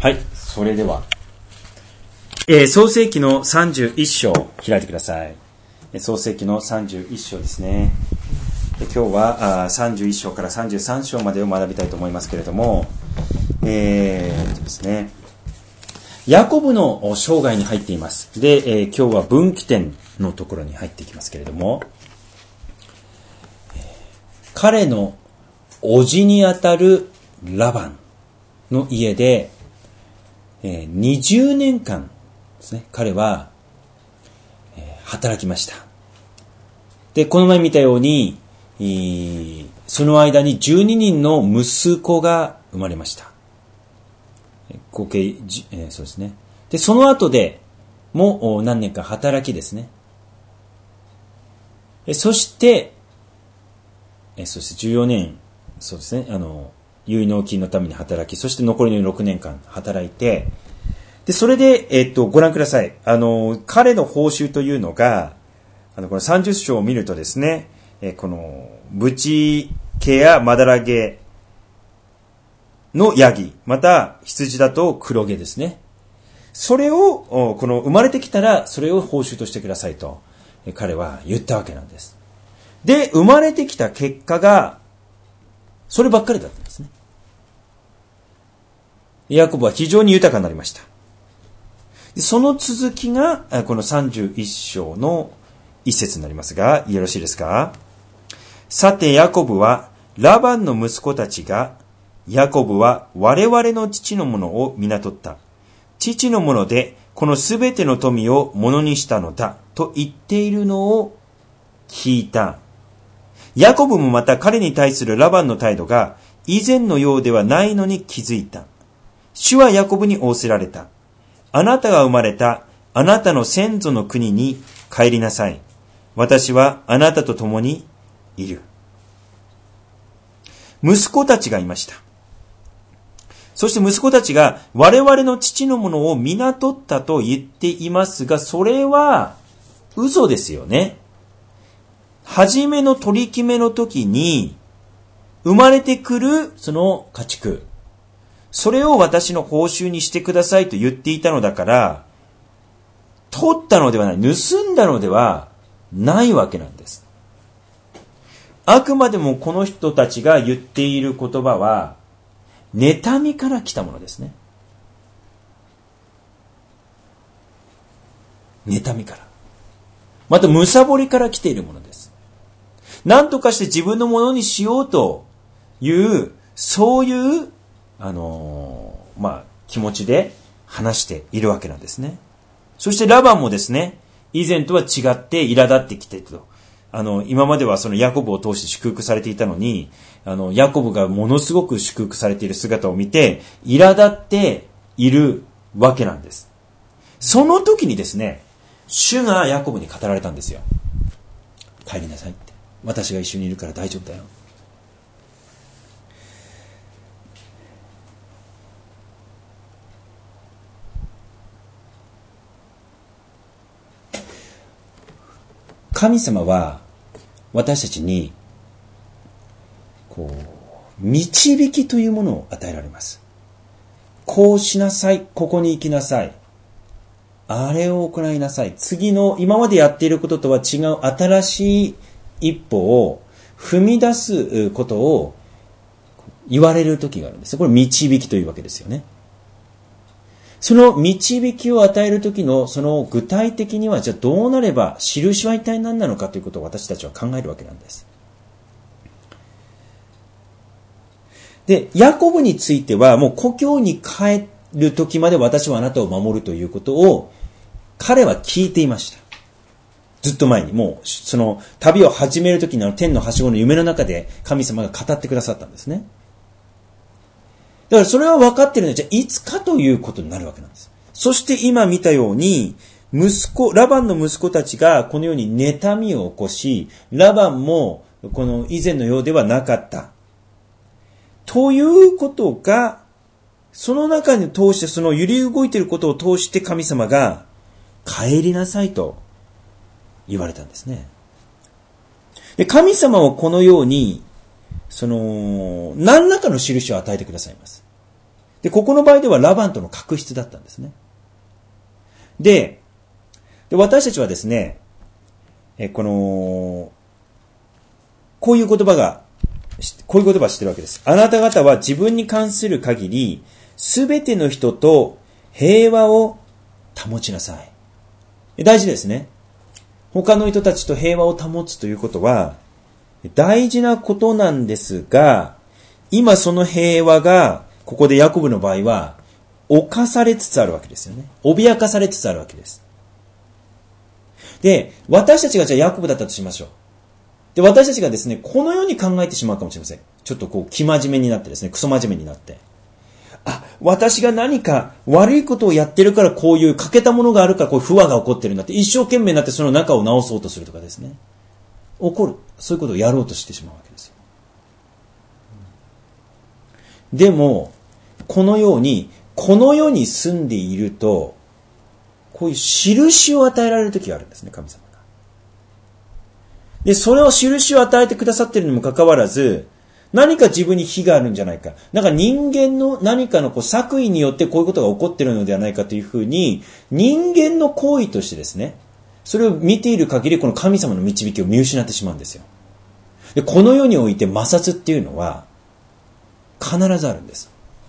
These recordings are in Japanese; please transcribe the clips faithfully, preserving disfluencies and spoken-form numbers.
はい、それでは、えー、創世記のさんじゅういっ章開いてください。創世記のさんじゅういっ章ですね。今日はあさんじゅういっ章からさんじゅうさん章までを学びたいと思いますけれども、えー、とですね、ヤコブの生涯に入っています。で、えー、今日は分岐点のところに入っていきますけれども、彼の叔父にあたるラバンの家で、えー、にじゅうねんかんですね、彼は、えー、働きました。で、この前見たように、えー、その間にじゅうににんの息子が生まれました。合計、えー、そうですね。で、その後でもう何年か働きですね。えそして、えそしてじゅうよねん、そうですね、あの、結納金のために働き、そして残りのろくねんかん働いて、で、それで、えっと、ご覧ください。あの、彼の報酬というのが、あの、このさんじゅう章を見るとですね、えこの、ブチ毛やマダラ毛のヤギ、また羊だと黒毛ですね。それを、この生まれてきたら、それを報酬としてくださいと、彼は言ったわけなんです。で、生まれてきた結果が、そればっかりだったんですね。ヤコブは非常に豊かになりました。その続きが、このさんじゅういっ章の一節になりますが、よろしいですか？さて、ヤコブは、ラバンの息子たちが、ヤコブは我々の父のものをみなとった。父のもので、このすべての富をものにしたのだ、と言っているのを聞いた。ヤコブもまた彼に対するラバンの態度が以前のようではないのに気づいた。主はヤコブに仰せられた。あなたが生まれたあなたの先祖の国に帰りなさい。私はあなたと共にいる。息子たちがいました。そして息子たちが我々の父のものをみなとったと言っていますが、それは嘘ですよね。初めの取り決めの時に生まれてくるその家畜、それを私の報酬にしてくださいと言っていたのだから、取ったのではない、盗んだのではないわけなんです。あくまでもこの人たちが言っている言葉は妬みから来たものですね。妬みから、また貪りから来ているものです。何とかして自分のものにしようという、そういう、あのー、まあ、気持ちで話しているわけなんですね。そしてラバンもですね、以前とは違って苛立ってきていると。あの、今まではそのヤコブを通して祝福されていたのに、あの、ヤコブがものすごく祝福されている姿を見て、苛立っているわけなんです。その時にですね、主がヤコブに語られたんですよ。帰りなさいって。私が一緒にいるから大丈夫だよ。神様は私たちにこう導きというものを与えられます。こうしなさい、ここに行きなさい、あれを行いなさい、次の今までやっていることとは違う新しい一歩を踏み出すことを言われる時があるんです。これ導きというわけですよね。その導きを与える時のその具体的にはじゃあどうなれば、印は一体何なのかということを私たちは考えるわけなんです。で、ヤコブについてはもう故郷に帰る時まで私はあなたを守るということを彼は聞いていました。ずっと前に、もうその旅を始める時の天のはしごの夢の中で神様が語ってくださったんですね。だからそれは分かってるので、じゃあいつかということになるわけなんです。そして今見たように、息子、ラバンの息子たちがこのように妬みを起こし、ラバンもこの以前のようではなかった。ということが、その中に通して、その揺り動いていることを通して神様が帰りなさいと言われたんですね。で、神様はこのように、その、何らかの印を与えてくださいます。 で、ここの場合ではラバンとの確執だったんですね。で、で私たちはですね、えこの、こういう言葉が、こういう言葉を知ってるわけです。あなた方は自分に関する限り、すべての人と平和を保ちなさい。大事ですね。他の人たちと平和を保つということは、大事なことなんですが、今その平和が、ここでヤコブの場合は、侵されつつあるわけですよね。脅かされつつあるわけです。で、私たちがじゃあヤコブだったとしましょう。で、私たちがですね、このように考えてしまうかもしれません。ちょっとこう、生真面目になってですね、クソ真面目になって。あ、私が何か悪いことをやってるからこういう欠けたものがあるからこういう不和が起こってるんだって、一生懸命になってその中を直そうとするとかですね。起こる。そういうことをやろうとしてしまうわけですよ。でも、このように、この世に住んでいると、こういう印を与えられる時があるんですね、神様が。で、それを印を与えてくださっているにもかかわらず、何か自分に非があるんじゃないか。なんか人間の何かのこう作為によってこういうことが起こっているのではないかというふうに、人間の行為としてですね、それを見ている限りこの神様の導きを見失ってしまうんですよ。で、この世において摩擦っていうのは必ずあるんです。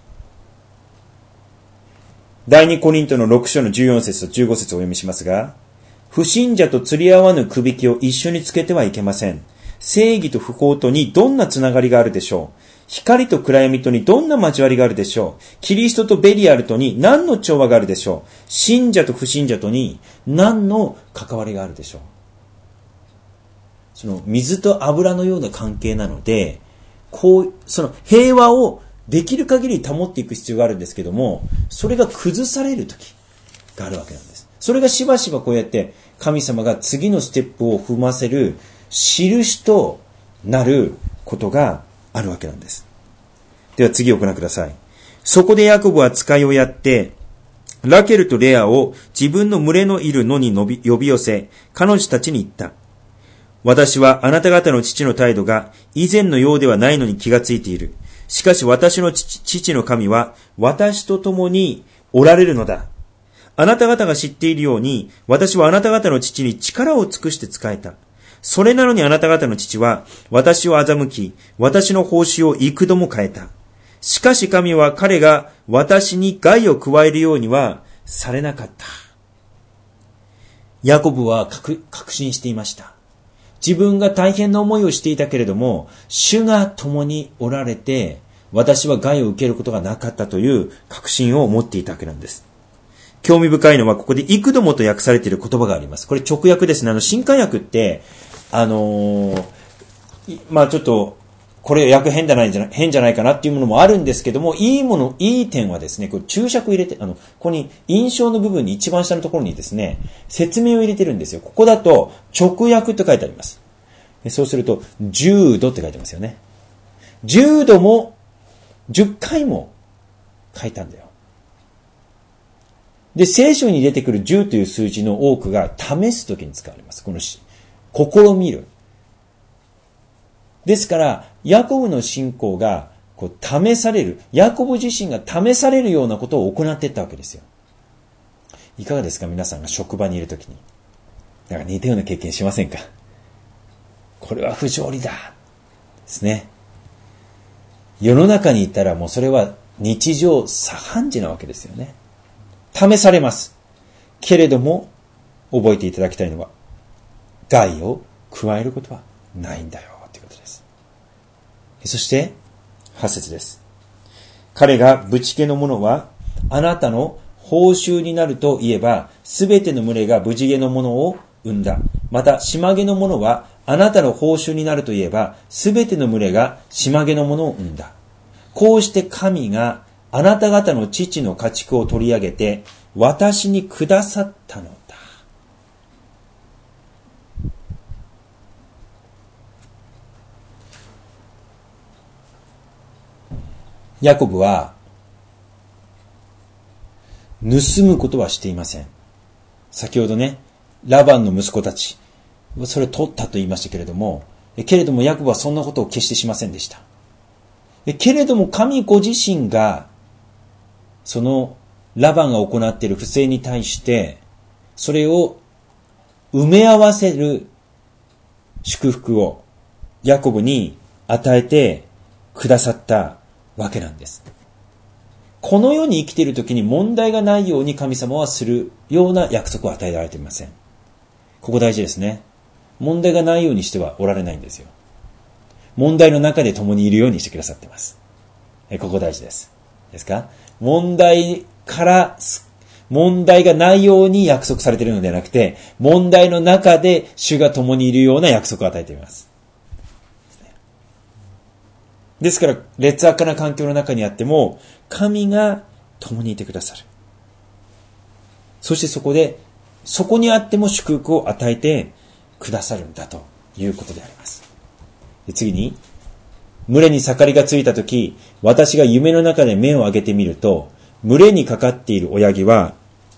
第二コリントのろく章のじゅうよん節とじゅうご節をお読みしますが、不信者と釣り合わぬくびきを一緒につけてはいけません。正義と不法とにどんなつながりがあるでしょう。光と暗闇とにどんな交わりがあるでしょう。キリストとベリアルとに何の調和があるでしょう。信者と不信者とに何の関わりがあるでしょう。その水と油のような関係なので、こう、その平和をできる限り保っていく必要があるんですけども、それが崩される時があるわけなんです。それがしばしばこうやって神様が次のステップを踏ませる印となることがあるわけなんです。では次をご覧ください。そこでヤコブは使いをやって、ラケルとレアを自分の群れのいる野に呼び寄せ、彼女たちに言った。私はあなた方の父の態度が以前のようではないのに気がついている。しかし私の父、父の神は私と共におられるのだ。あなた方が知っているように、私はあなた方の父に力を尽くして仕えた。それなのにあなた方の父は私を欺き、私の報酬を幾度も変えた。しかし神は彼が私に害を加えるようにはされなかった。ヤコブは確信していました。自分が大変な思いをしていたけれども、主が共におられて、私は害を受けることがなかったという確信を持っていたわけなんです。興味深いのはここで幾度もと訳されている言葉があります。これ直訳ですね。あの新漢訳って、あのー、まあちょっと、これ訳変じゃないんじゃない、変じゃないかなっていうものもあるんですけども、いいもの、いい点はですね、これ注釈入れて、あの、ここに印象の部分に一番下のところにですね、説明を入れてるんですよ。ここだと直訳って書いてあります。そうすると、じゅうどって書いてますよね。じゅうども、じゅっかいも書いたんだよ。で、聖書に出てくるじゅうという数字の多くが試すときに使われます。この試みる。ですから、ヤコブの信仰がこう試される。ヤコブ自身が試されるようなことを行っていったわけですよ。いかがですか皆さんが職場にいるときに。だから似たような経験しませんか？これは不条理だ。ですね。世の中にいたらもうそれは日常茶飯事なわけですよね。試されます。けれども、覚えていただきたいのは、害を加えることはないんだよ、ということです。そして、はち節です。彼がぶちけのものは、あなたの報酬になると言えば、すべての群れが無事毛のものを生んだ。また、島毛のものは、あなたの報酬になると言えば、すべての群れが島毛のものを生んだ。こうして神が、あなた方の父の家畜を取り上げて、私にくださったのだ。ヤコブは、盗むことはしていません。先ほどね、ラバンの息子たち、それを取ったと言いましたけれども、けれどもヤコブはそんなことを決してしませんでした。けれども神ご自身が、 そのラバンが行っている不正に対して、それを埋め合わせる祝福をヤコブに与えてくださったわけなんです。この世に生きている時に問題がないように神様はするような約束を与えられていません。ここ大事ですね。問題がないようにしてはおられないんですよ。問題の中で共にいるようにしてくださっています。ここ大事です。ですか？問題から問題がないように約束されているのではなくて、問題の中で主が共にいるような約束を与えています。ですから、劣悪な環境の中にあっても、神が共にいてくださる。そしてそこで、そこにあっても祝福を与えてくださるんだということであります。で、次に、群れに盛りがついたとき、私が夢の中で目を上げてみると、群れにかかっている親木は、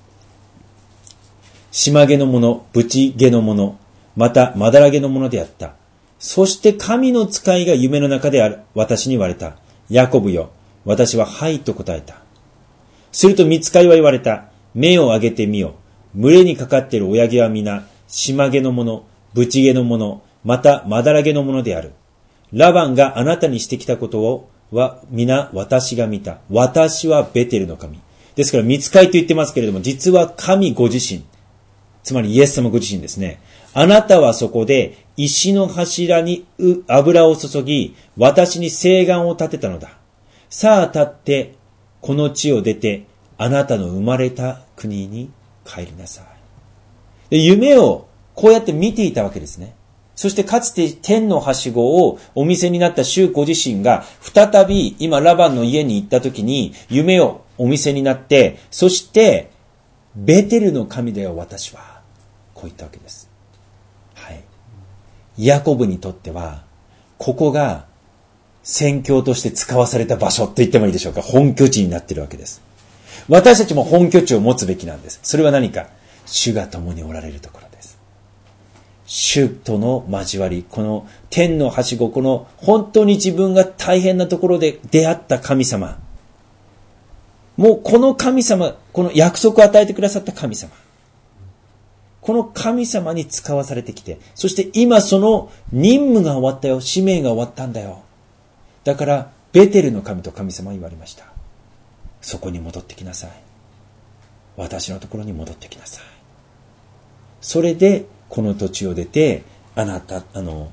島毛のもの、ブチ毛のもの、またまだら毛のものであった。そして神の使いが夢の中である私に言われた。ヤコブよ、私ははいと答えた。すると御使いは言われた。目を上げてみよ。群れにかかっている親毛は皆、島毛のもの、ブチ毛のもの、またまだら毛のものである。ラバンがあなたにしてきたことをは皆私が見た。私はベテルの神。ですから御使いと言ってますけれども、実は神ご自身。つまりイエス様ご自身ですね。あなたはそこで石の柱に油を注ぎ、私に誓願を立てたのだ。さあ立って、この地を出て、あなたの生まれた国に帰りなさい。で、夢をこうやって見ていたわけですね。そしてかつて天のはしごをお見せになった主ご自身が再び今ラバンの家に行った時に夢をお見せになって、そしてベテルの神だよ私は。こう言ったわけです。はい。ヤコブにとっては、ここが宣教として使わされた場所と言ってもいいでしょうか。本拠地になっているわけです。私たちも本拠地を持つべきなんです。それは何か、主が共におられるところです。主との交わり、この天のはしご、この本当に自分が大変なところで出会った神様。もうこの神様、この約束を与えてくださった神様。この神様に使わされてきて、そして今その任務が終わったよ、使命が終わったんだよ。だから、ベテルの神と神様は言われました。そこに戻ってきなさい。私のところに戻ってきなさい。それで、この土地を出て、あなた、あの、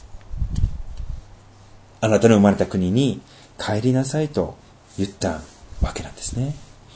あなたの生まれた国に帰りなさいと言ったわけなんですね。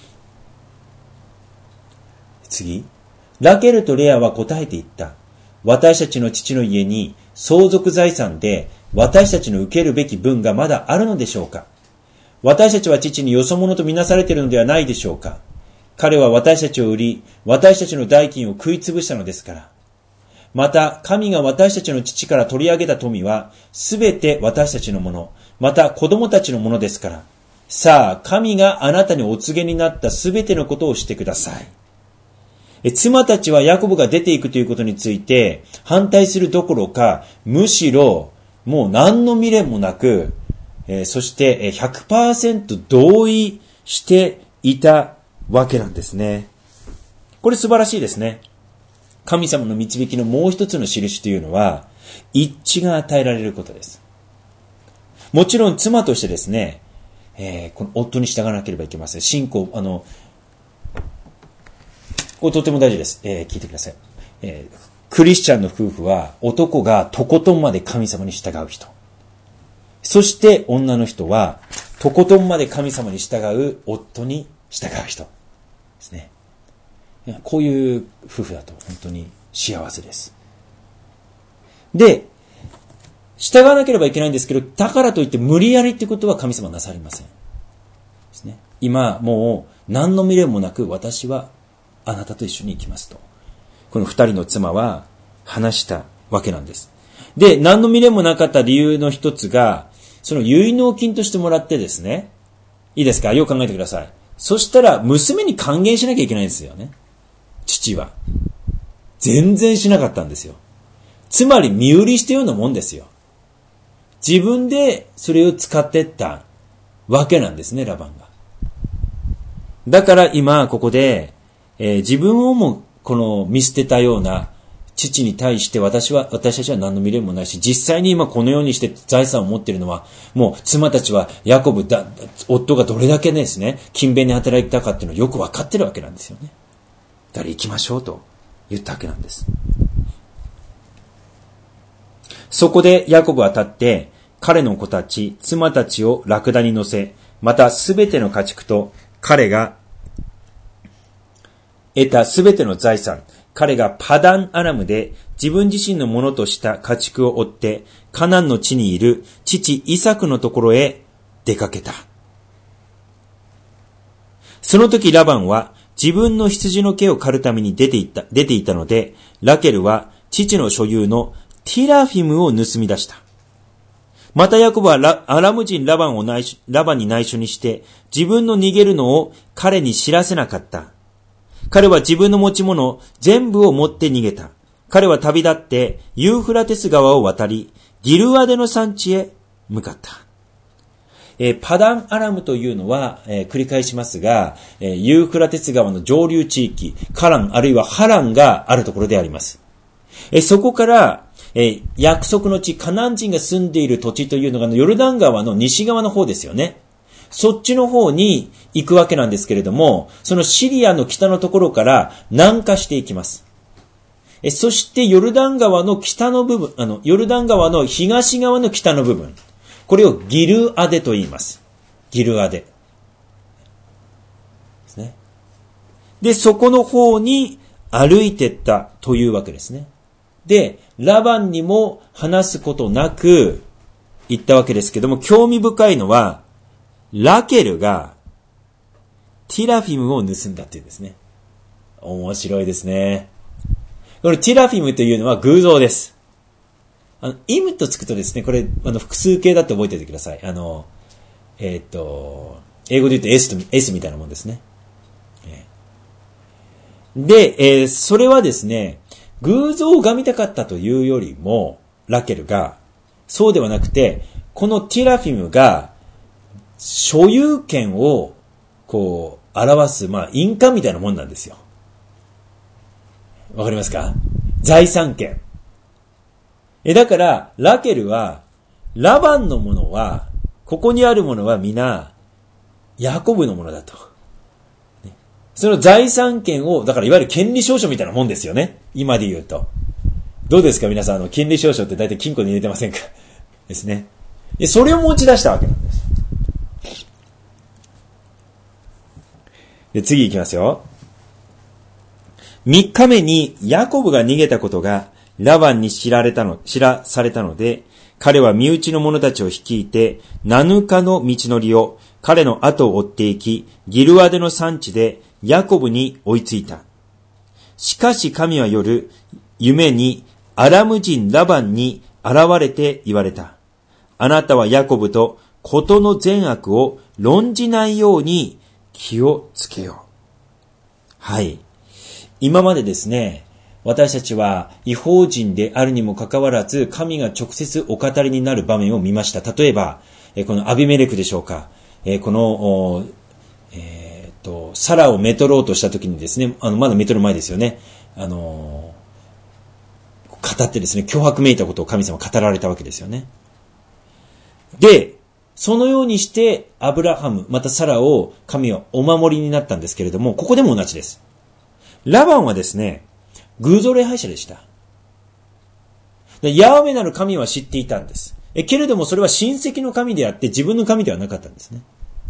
次。ラケルとレアは答えて言った。私たちの父の家に相続財産で私たちの受けるべき分がまだあるのでしょうか。私たちは父によそ者とみなされているのではないでしょうか。彼は私たちを売り、私たちの代金を食いつぶしたのですから。また、神が私たちの父から取り上げた富は、すべて私たちのもの、また子供たちのものですから。さあ、神があなたにお告げになったすべてのことをしてください。妻たちはヤコブが出ていくということについて反対するどころか、むしろもう何の未練もなく、えー、そして ひゃくパーセント 同意していたわけなんですね。これ素晴らしいですね。神様の導きのもう一つの印というのは、一致が与えられることです。もちろん妻としてですね、えー、この夫に従わなければいけません。信仰、あの、これとても大事です。えー、聞いてください、えー。クリスチャンの夫婦は男がとことんまで神様に従う人。そして女の人はとことんまで神様に従う夫に従う人ですね。こういう夫婦だと本当に幸せです。で、従わなければいけないんですけど、だからといって無理やりってことは神様はなさりません。ですね。今もう何の未練もなく私はあなたと一緒に行きますと。この二人の妻は話したわけなんです。で、何の未練もなかった理由の一つが、その結納金としてもらってですね。いいですか？よく考えてください。そしたら娘に還元しなきゃいけないんですよね。父は。全然しなかったんですよ。つまり身売りしたようなもんですよ。自分でそれを使ってったわけなんですね、ラバンが。 だから今ここで、えー、自分をもこの見捨てたような父に対して私は、私たちは何の未練もないし、実際に今このようにして財産を持っているのは、もう妻たちはヤコブだ、夫がどれだけですね、勤勉に働いたかっていうのをよくわかってるわけなんですよね。だから行きましょうと言ったわけなんです。そこでヤコブは立って、彼の子たち、妻たちをラクダに乗せ、またすべての家畜と彼が得たすべての財産、彼がパダンアラムで自分自身のものとした家畜を追ってカナンの地にいる父イサクのところへ出かけた。その時ラバンは自分の羊の毛を刈るために出ていった、出ていたので、ラケルは父の所有のティラフィムを盗み出した。またヤコブはラアラム人ラバンを内緒、ラバンに内緒にして自分の逃げるのを彼に知らせなかった。彼は自分の持ち物全部を持って逃げた。彼は旅立ってユーフラテス川を渡り、ギルアデの山地へ向かった。えー、パダンアラムというのは、えー、繰り返しますが、えー、ユーフラテス川の上流地域、カランあるいはハランがあるところであります。えー、そこから、えー、約束の地、カナン人が住んでいる土地というのがヨルダン川の西側の方ですよね。そっちの方に行くわけなんですけれども、そのシリアの北のところから南下していきます。えそしてヨルダン川の北の部分、あの、ヨルダン川の東側の北の部分。これをギルアデと言います。ギルアデ。ですね。で、そこの方に歩いていったというわけですね。で、ラバンにも話すことなく行ったわけですけども、興味深いのは、ラケルがティラフィムを盗んだっていうんですね。面白いですね。このティラフィムというのは偶像です。あの、イムとつくとですね、これ、あの、複数形だって覚えておいてください。あの、えっと、英語で言うと S と、S みたいなもんですね。で、えー、それはですね、偶像が見たかったというよりも、ラケルが、そうではなくて、このティラフィムが、所有権を、こう、表す、まあ、印鑑みたいなもんなんですよ。わかりますか？財産権。え、だから、ラケルは、ラバンのものは、ここにあるものは皆、ヤコブのものだと。ね、その財産権を、だからいわゆる権利証書みたいなもんですよね。今で言うと。どうですか皆さん、あの、権利証書って大体金庫に入れてませんか？ですね。で、それを持ち出したわけなんです。で、次行きますよ。三日目にヤコブが逃げたことがラバンに知られたの、知らされたので、彼は身内の者たちを率いて、七日の道のりを彼の後を追っていき、ギルアデの山地でヤコブに追いついた。しかし神は夜、夢にアラム人ラバンに現れて言われた。あなたはヤコブと事の善悪を論じないように気をつけよう。はい。今までですね、私たちは異邦人であるにもかかわらず、神が直接お語りになる場面を見ました。例えば、このアビメレクでしょうか。この、えー、とサラをめとろうとした時にですね、あのまだめとる前ですよね。あの語ってですね、脅迫めいたことを神様語られたわけですよね。で、そのようにしてアブラハム、またサラを神はお守りになったんですけれども、ここでも同じです。ラバンはですね、偶像礼拝者でした。ヤーウェなる神は知っていたんです。えけれどもそれは親戚の神であって自分の神ではなかったんですね。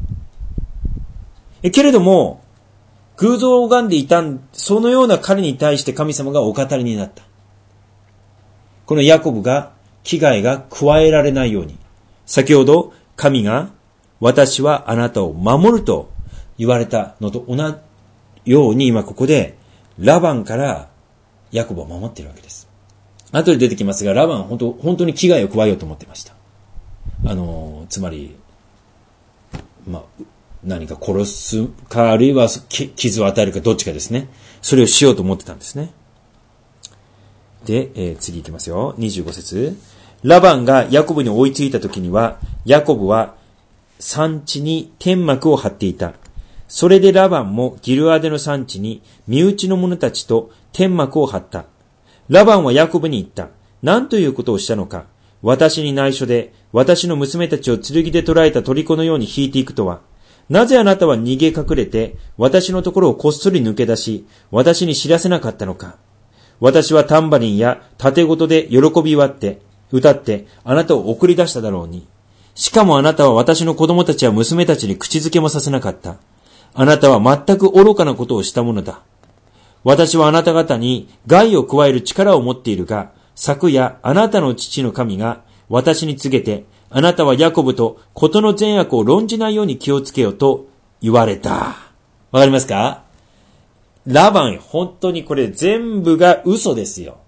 えけれども、偶像を拝んでいた、そのような彼に対して神様がお語りになった。このヤコブが危害が加えられないように、先ほど神が私はあなたを守ると言われたのと同じように、今ここでラバンからヤコブを守っているわけです。後で出てきますが、ラバンは本当、本当に危害を加えようと思っていました。あの、つまり、まあ、何か殺すか、あるいは傷を与えるか、どっちかですね。それをしようと思ってたんですね。で、えー、次いきますよ。にじゅうご節。ラバンがヤコブに追いついた時には、ヤコブは山地に天幕を張っていた。 それでラバンもギルアデの産地に身内の者たちと天幕を張った。ラバンはヤコブに言った。何ということをしたのか。私に内緒で、私の娘たちを剣で捕らえた虜のように引いていくとは。なぜあなたは逃げ隠れて、私のところをこっそり抜け出し、私に知らせなかったのか。私はタンバリンや盾ごとで喜び割って、歌って、あなたを送り出しただろうに。しかもあなたは私の子供たちや娘たちに口づけもさせなかった。あなたは全く愚かなことをしたものだ。私はあなた方に害を加える力を持っているが、昨夜あなたの父の神が私に告げて、あなたはヤコブと事の善悪を論じないように気をつけよと言われた。わかりますか？ラバン、本当にこれ全部が嘘ですよ。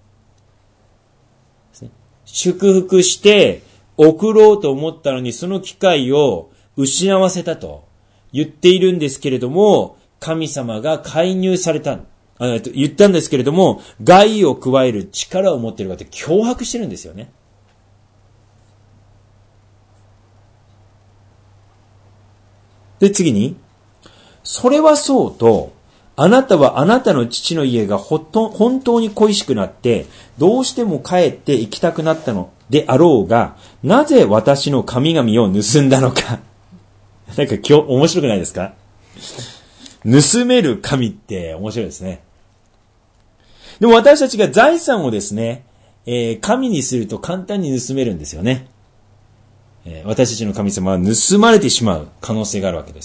祝福して送ろうと思ったのにその機会を失わせたと言っているんですけれども、神様が介入された。あ言ったんですけれども、害を加える力を持っている方って脅迫してるんですよね。で、次に、それはそうと、あなたはあなたの父の家がほと本当に恋しくなって、どうしても帰って行きたくなったのであろうが、なぜ私の神々を盗んだのか。なんか今日面白くないですか？盗める神って面白いですね。でも私たちが財産をですね、えー、神にすると簡単に盗めるんですよね。えー、私たちの神様は盗まれてしまう可能性があるわけです。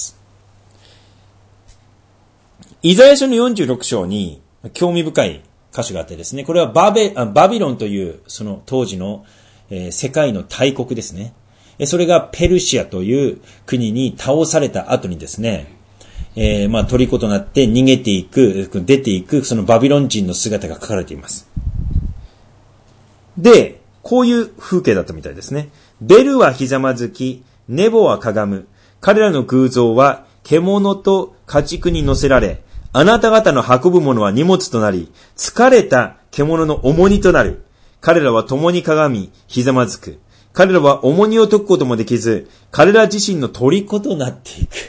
イザヤ書のよんじゅうろく章に興味深い箇所があってですね、これはバベ、あバビロンというその当時の、えー、世界の大国ですね。それがペルシアという国に倒された後にですね、えー、まあ、虜となって逃げていく、出ていく、そのバビロン人の姿が書かれています。で、こういう風景だったみたいですね。ベルはひざまずき、ネボはかがむ。彼らの偶像は獣と家畜に乗せられ、あなた方の運ぶものは荷物となり、疲れた獣の重荷となる。彼らは共にかがみ、ひざまずく。彼らは重荷を解くこともできず、彼ら自身の虜となっていく。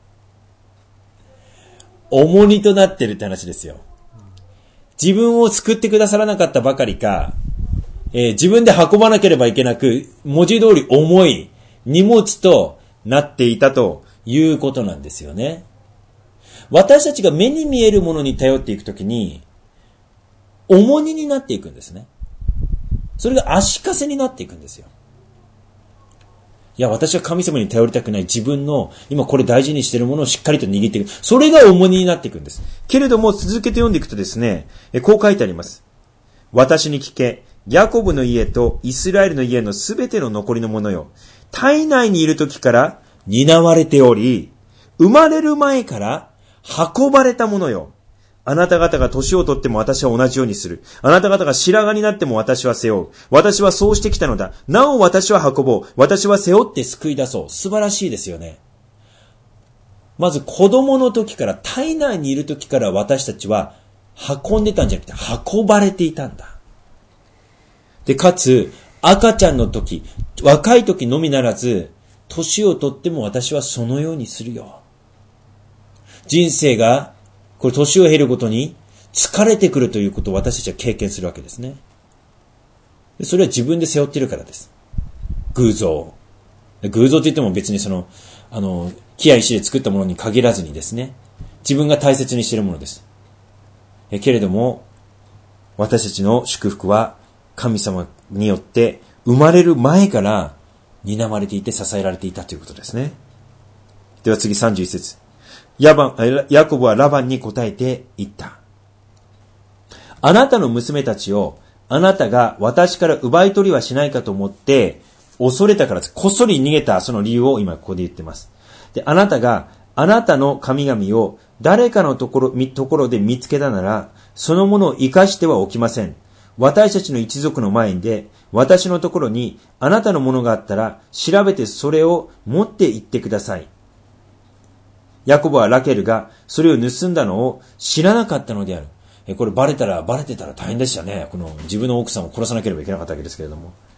重荷となってるって話ですよ。自分を救ってくださらなかったばかりか、えー、自分で運ばなければいけなく、文字通り重い荷物となっていたということなんですよね。私たちが目に見えるものに頼っていくときに、重荷になっていくんですね。それが足かせになっていくんですよ。いや、私は神様に頼りたくない。自分の今これ大事にしているものをしっかりと握っていく。それが重荷になっていくんです。けれども続けて読んでいくとですね、こう書いてあります。私に聞け、ヤコブの家とイスラエルの家のすべての残りのものよ。体内にいる時から担われており、生まれる前から運ばれたものよ。あなた方が年をとっても私は同じようにする。あなた方が白髪になっても私は背負う。私はそうしてきたのだ。なお私は運ぼう。私は背負って救い出そう。素晴らしいですよね。まず子供の時から、体内にいる時から私たちは運んでたんじゃなくて運ばれていたんだ。で、かつ赤ちゃんの時、若い時のみならず、年をとっても私はそのようにするよ。人生がこれ年を経るごとに疲れてくるということを私たちは経験するわけですね。それは自分で背負っているからです。偶像。偶像といっても別にその、あの、木や石で作ったものに限らずにですね、自分が大切にしているものです。えけれども、私たちの祝福は神様によって生まれる前から担われていて支えられていたということですね。では次さんじゅういち節。ヤバン、ヤコブはラバンに答えて言った。あなたの娘たちをあなたが私から奪い取りはしないかと思って恐れたからです。こっそり逃げたその理由を今ここで言ってます。で、あなたがあなたの神々を誰かのところ、ところで見つけたなら、そのものを生かしてはおきません。私たちの一族の前で、私のところにあなたのものがあったら調べてそれを持って行ってください。ヤコブはラケルがそれを盗んだのを知らなかったのである。えこれバレたら、バレてたら大変でしたね。この自分の奥さんを殺さなければいけなかったわけですけれども。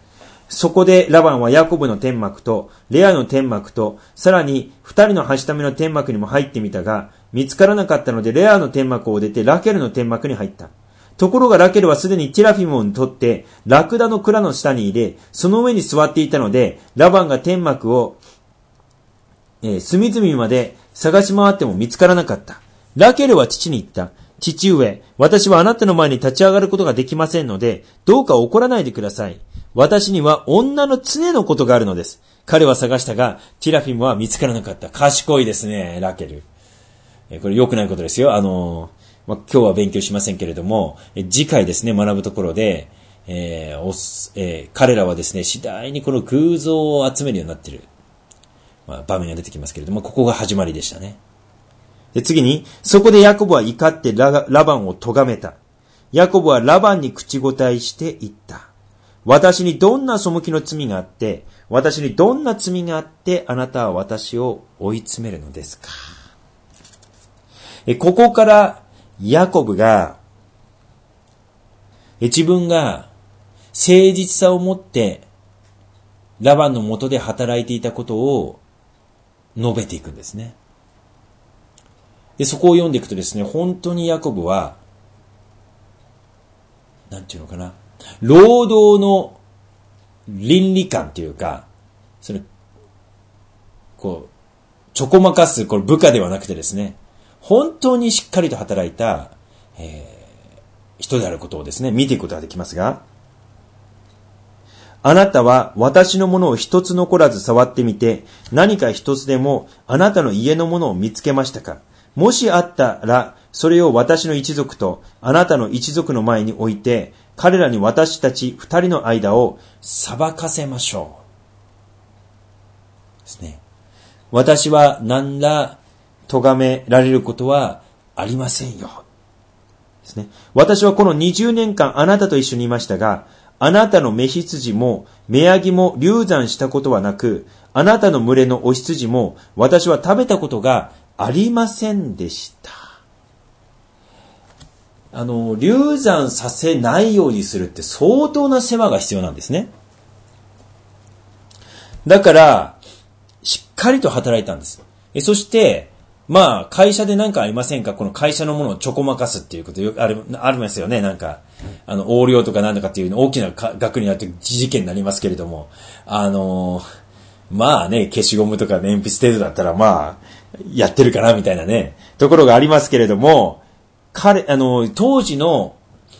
そこでラバンはヤコブの天幕とレアの天幕とさらに二人のはしための天幕にも入ってみたが見つからなかったのでレアの天幕を出てラケルの天幕に入った。ところがラケルはすでにティラフィムを取ってラクダの蔵の下に入れその上に座っていたのでラバンが天幕を、えー、隅々まで探し回っても見つからなかった。ラケルは父に言った。父上、私はあなたの前に立ち上がることができませんのでどうか怒らないでください。私には女の常のことがあるのです。彼は探したが、ティラフィムは見つからなかった。賢いですね、ラケル。えこれ良くないことですよ。あの、まあ、今日は勉強しませんけれども、え次回ですね、学ぶところで、えーおえー、彼らはですね、次第にこの偶像を集めるようになっている、まあ、場面が出てきますけれども、ここが始まりでしたね。で次に、そこでヤコブは怒ってラ、ラバンを咎めた。ヤコブはラバンに口答えして言った。私にどんな背きの罪があって、私にどんな罪があって、あなたは私を追い詰めるのですか。えここからヤコブが、え自分が誠実さを持ってラバンの下で働いていたことを述べていくんですね。で、そこを読んでいくとですね、本当にヤコブは、なんていうのかな、労働の倫理観というか、その、こう、ちょこまかす、これ部下ではなくてですね、本当にしっかりと働いた、えー、人であることをですね、見ていくことができますが、あなたは私のものを一つ残らず触ってみて、何か一つでもあなたの家のものを見つけましたか？もしあったら、それを私の一族とあなたの一族の前に置いて、彼らに私たち二人の間を裁かせましょう。ですね。私は何ら咎められることはありませんよ。ですね。私はこのにじゅうねんかんあなたと一緒にいましたが、あなたの目羊も目ヤギも流産したことはなく、あなたの群れのお羊も私は食べたことがありませんでした。あの、流産させないようにするって相当な世話が必要なんですね。だから、しっかりと働いたんです。えそして、まあ、会社で何かありませんか？この会社のものをちょこまかすっていうことよくある、ありますよね。なんか、あの、横領とか何とかっていうの大きな額になって事件になりますけれども、あの、まあね、消しゴムとか鉛筆程度だったらまあ、やってるかなみたいなね、ところがありますけれども、彼、あの、当時の、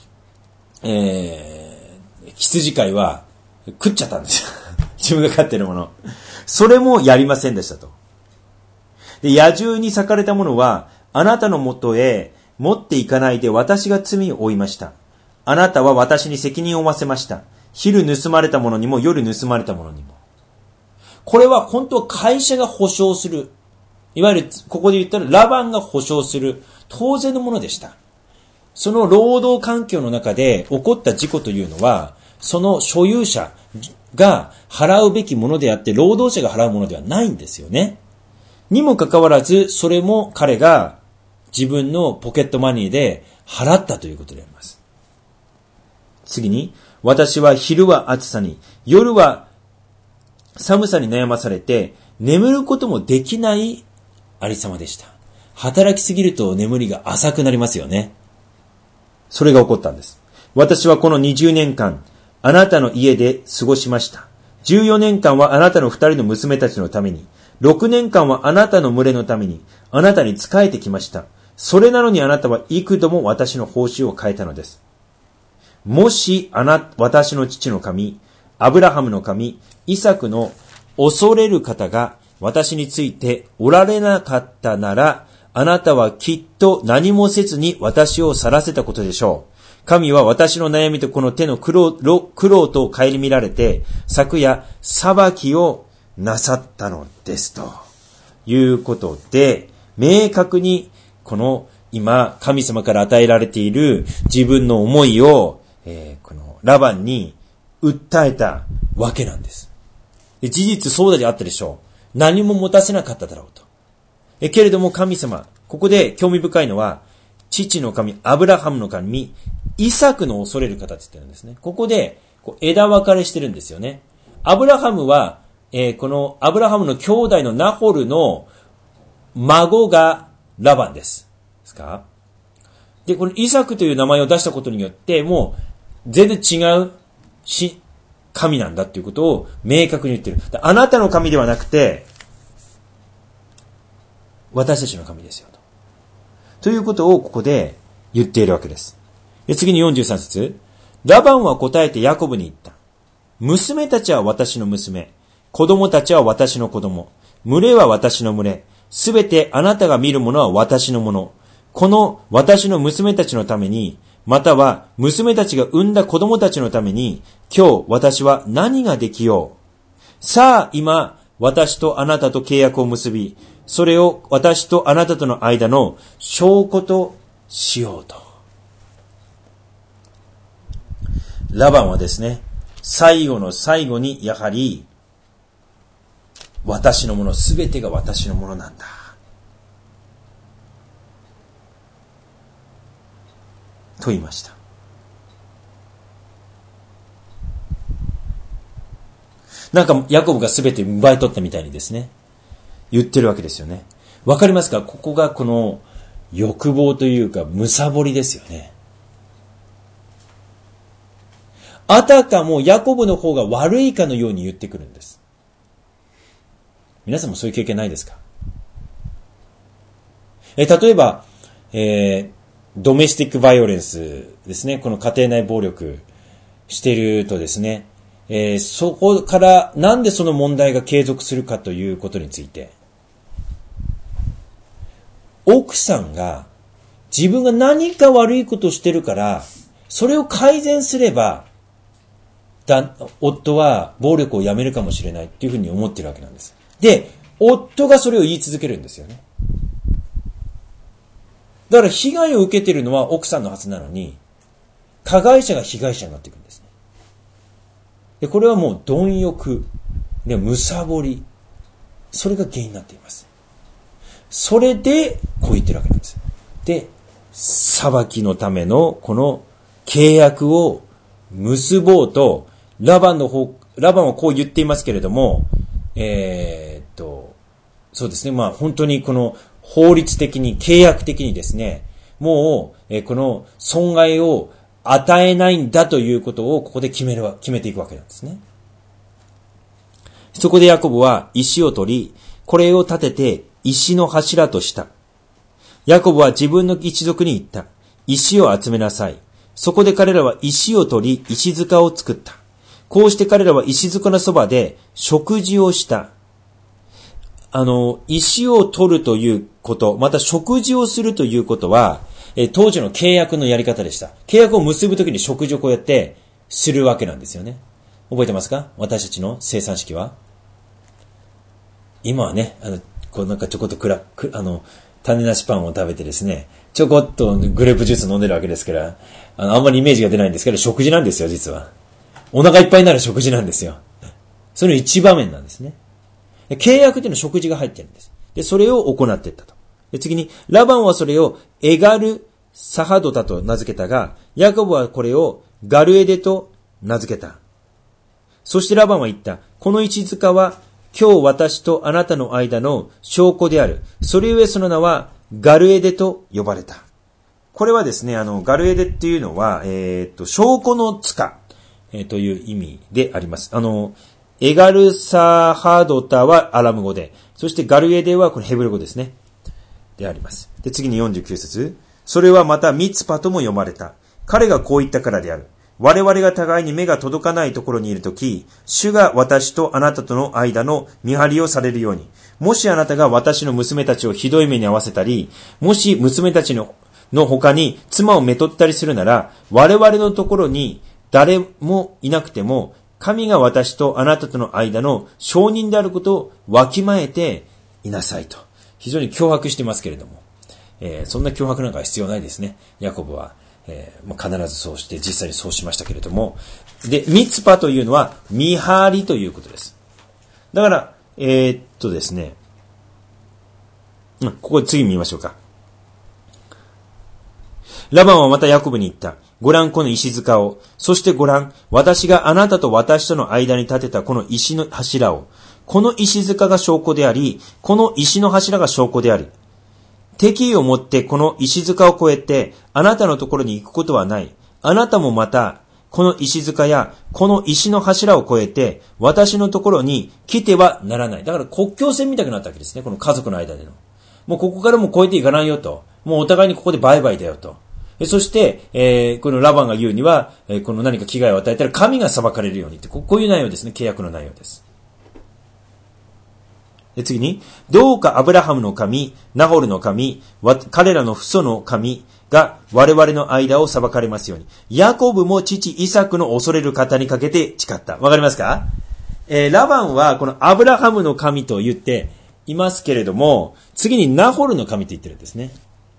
えー、羊飼いは食っちゃったんですよ。自分が飼ってるもの。それもやりませんでしたと。で、野獣に裂かれたものは、あなたのもとへ持っていかないで私が罪を負いました。あなたは私に責任を負わせました。昼盗まれたものにも夜盗まれたものにも。これは本当は会社が保証する。いわゆる、ここで言ったらラバンが保証する当然のものでした。その労働環境の中で起こった事故というのは、その所有者が払うべきものであって、労働者が払うものではないんですよね。にもかかわらず、それも彼が自分のポケットマネーで払ったということであります。次に、私は昼は暑さに、夜は寒さに悩まされて、眠ることもできないありさまでした。働きすぎると眠りが浅くなりますよね。それが起こったんです。私はこのにじゅうねんかん、あなたの家で過ごしました。じゅうよねんかんはあなたの二人の娘たちのために、ろくねんかんはあなたの群れのために、あなたに仕えてきました。それなのにあなたは幾度も私の報酬を変えたのです。もしあな、私の父の神、アブラハムの神、イサクの恐れる方が私についておられなかったなら、あなたはきっと何もせずに私を去らせたことでしょう。神は私の悩みとこの手の苦労、苦労と顧みられて、昨夜裁きをなさったのですということで、明確にこの今神様から与えられている自分の思いを、えー、このラバンに訴えたわけなんです。で事実そうであったでしょう。何も持たせなかっただろうと。えけれども神様、ここで興味深いのは、父の神、アブラハムの神、イサクの恐れる方って言ってるんですね。ここでこう枝分かれしてるんですよね。 アブラハムは、えー、このアブラハムの兄弟のナホルの孫がラバンです。ですか？で、このイサクという名前を出したことによって、もう全然違うし神なんだっていうことを明確に言ってる。あなたの神ではなくて、私たちの神ですよと。ということをここで言っているわけです。で、次によんじゅうさん節。ラバンは答えてヤコブに言った。娘たちは私の娘。子供たちは私の子供。群れは私の群れ。すべてあなたが見るものは私のもの。この私の娘たちのために、または娘たちが産んだ子供たちのために、今日私は何ができよう。さあ今、私とあなたと契約を結び、それを私とあなたとの間の証拠としようと。ラバンはですね、最後の最後にやはり、私のもの、すべてが私のものなんだ。と言いました。なんかヤコブがすべて奪い取ったみたいにですね、言ってるわけですよね。わかりますか？ここがこの欲望というか、むさぼりですよね。あたかもヤコブの方が悪いかのように言ってくるんです。皆さんもそういう経験ないですか？え例えば、えー、ドメスティックバイオレンスですね。この家庭内暴力しているとですね、えー、そこからなんでその問題が継続するかということについて、奥さんが自分が何か悪いことをしてるから、それを改善すれば、だ夫は暴力をやめるかもしれないっていうふうに思ってるわけなんです。で、夫がそれを言い続けるんですよね。だから被害を受けているのは奥さんのはずなのに、加害者が被害者になっていくんですね。で、これはもう貪欲、で、むさぼり、それが原因になっています。それで、こう言ってるわけなんです。で、裁きのためのこの契約を結ぼうと、ラバンの方、ラバンはこう言っていますけれども、えー、っと、そうですね、まあ本当にこの法律的に、契約的にですね、もう、えー、この損害を与えないんだということをここで決めるわ、決めていくわけなんですね。そこでヤコブは石を取り、これを立てて石の柱とした。ヤコブは自分の一族に言った。石を集めなさい。そこで彼らは石を取り、石塚を作った。こうして彼らは石塚のそばで食事をした。あの、石を取るということ、また食事をするということは、え当時の契約のやり方でした。契約を結ぶときに食事をこうやってするわけなんですよね。覚えてますか？私たちの生産式は。今はね、あの、こうなんかちょこっとくら、くあの、種なしパンを食べてですね、ちょこっとグレープジュース飲んでるわけですから、あの、あんまりイメージが出ないんですけど、食事なんですよ、実は。お腹いっぱいになる食事なんですよ。その一場面なんですね。契約というのは食事が入ってるんです。で、それを行っていったと。で、次に、ラバンはそれをエガル・サハドタと名付けたが、ヤコブはこれをガルエデと名付けた。そしてラバンは言った。この石塚は今日私とあなたの間の証拠である。それゆえその名はガルエデと呼ばれた。これはですね、あの、ガルエデっていうのは、えー、っと、証拠の塚、えー、という意味であります。あの、エガルサハドタはアラム語で、そしてガルエデはこれヘブル語ですね。であります。で、次によんじゅうきゅう節。それはまたミツパとも読まれた。彼がこう言ったからである。我々が互いに目が届かないところにいるとき、主が私とあなたとの間の見張りをされるように、もしあなたが私の娘たちをひどい目に遭わせたり、もし娘たちの、の他に妻をめとったりするなら、我々のところに誰もいなくても、神が私とあなたとの間の証人であることをわきまえていなさいと。非常に脅迫してますけれども、えー、そんな脅迫なんかは必要ないですね。ヤコブは、えーまあ、必ずそうして実際にそうしましたけれども、で、ミツパというのは見張りということです。だから、えー、っとですね、ここ次見ましょうか。ラバンはまたヤコブに言った。 ご覧この石塚を。そしてご覧、私があなたと私との間に立てたこの石の柱を。この石塚が証拠であり、この石の柱が証拠であり。敵意を持ってこの石塚を越えて、あなたのところに行くことはない。あなたもまた、この石塚や、この石の柱を越えて、私のところに来てはならない。だから国境線みたくなったわけですね。この家族の間での。もうここからも越えていかないよと。もうお互いにここでバイバイだよと。そして、えー、このラバンが言うには、えー、この何か危害を与えたら神が裁かれるようにって、こういう内容ですね。契約の内容です。で、次に、どうかアブラハムの神、ナホルの神、彼らの父祖の神が我々の間を裁かれますように。ヤコブも父イサクの恐れる方にかけて誓った。わかりますか？えー、ラバンはこのアブラハムの神と言っていますけれども、次にナホルの神と言ってるんですね。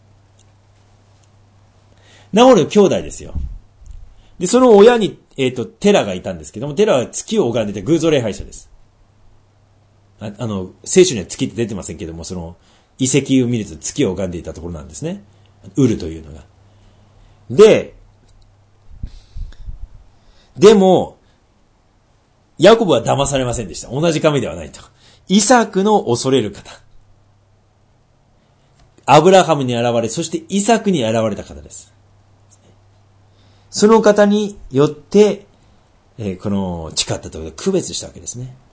ナホルの兄弟ですよ。で、その親に、えっと、テラがいたんですけども、テラは月を拝んでて偶像礼拝者です。あ, あの、聖書には月って出てませんけども、その遺跡を見ると月を拝んでいたところなんですね。ウルというのが。で、でも、ヤコブは騙されませんでした。同じ神ではないと。イサクの恐れる方。アブラハムに現れ、そしてイサクに現れた方です。その方によって、えー、この誓ったところで区別したわけですね。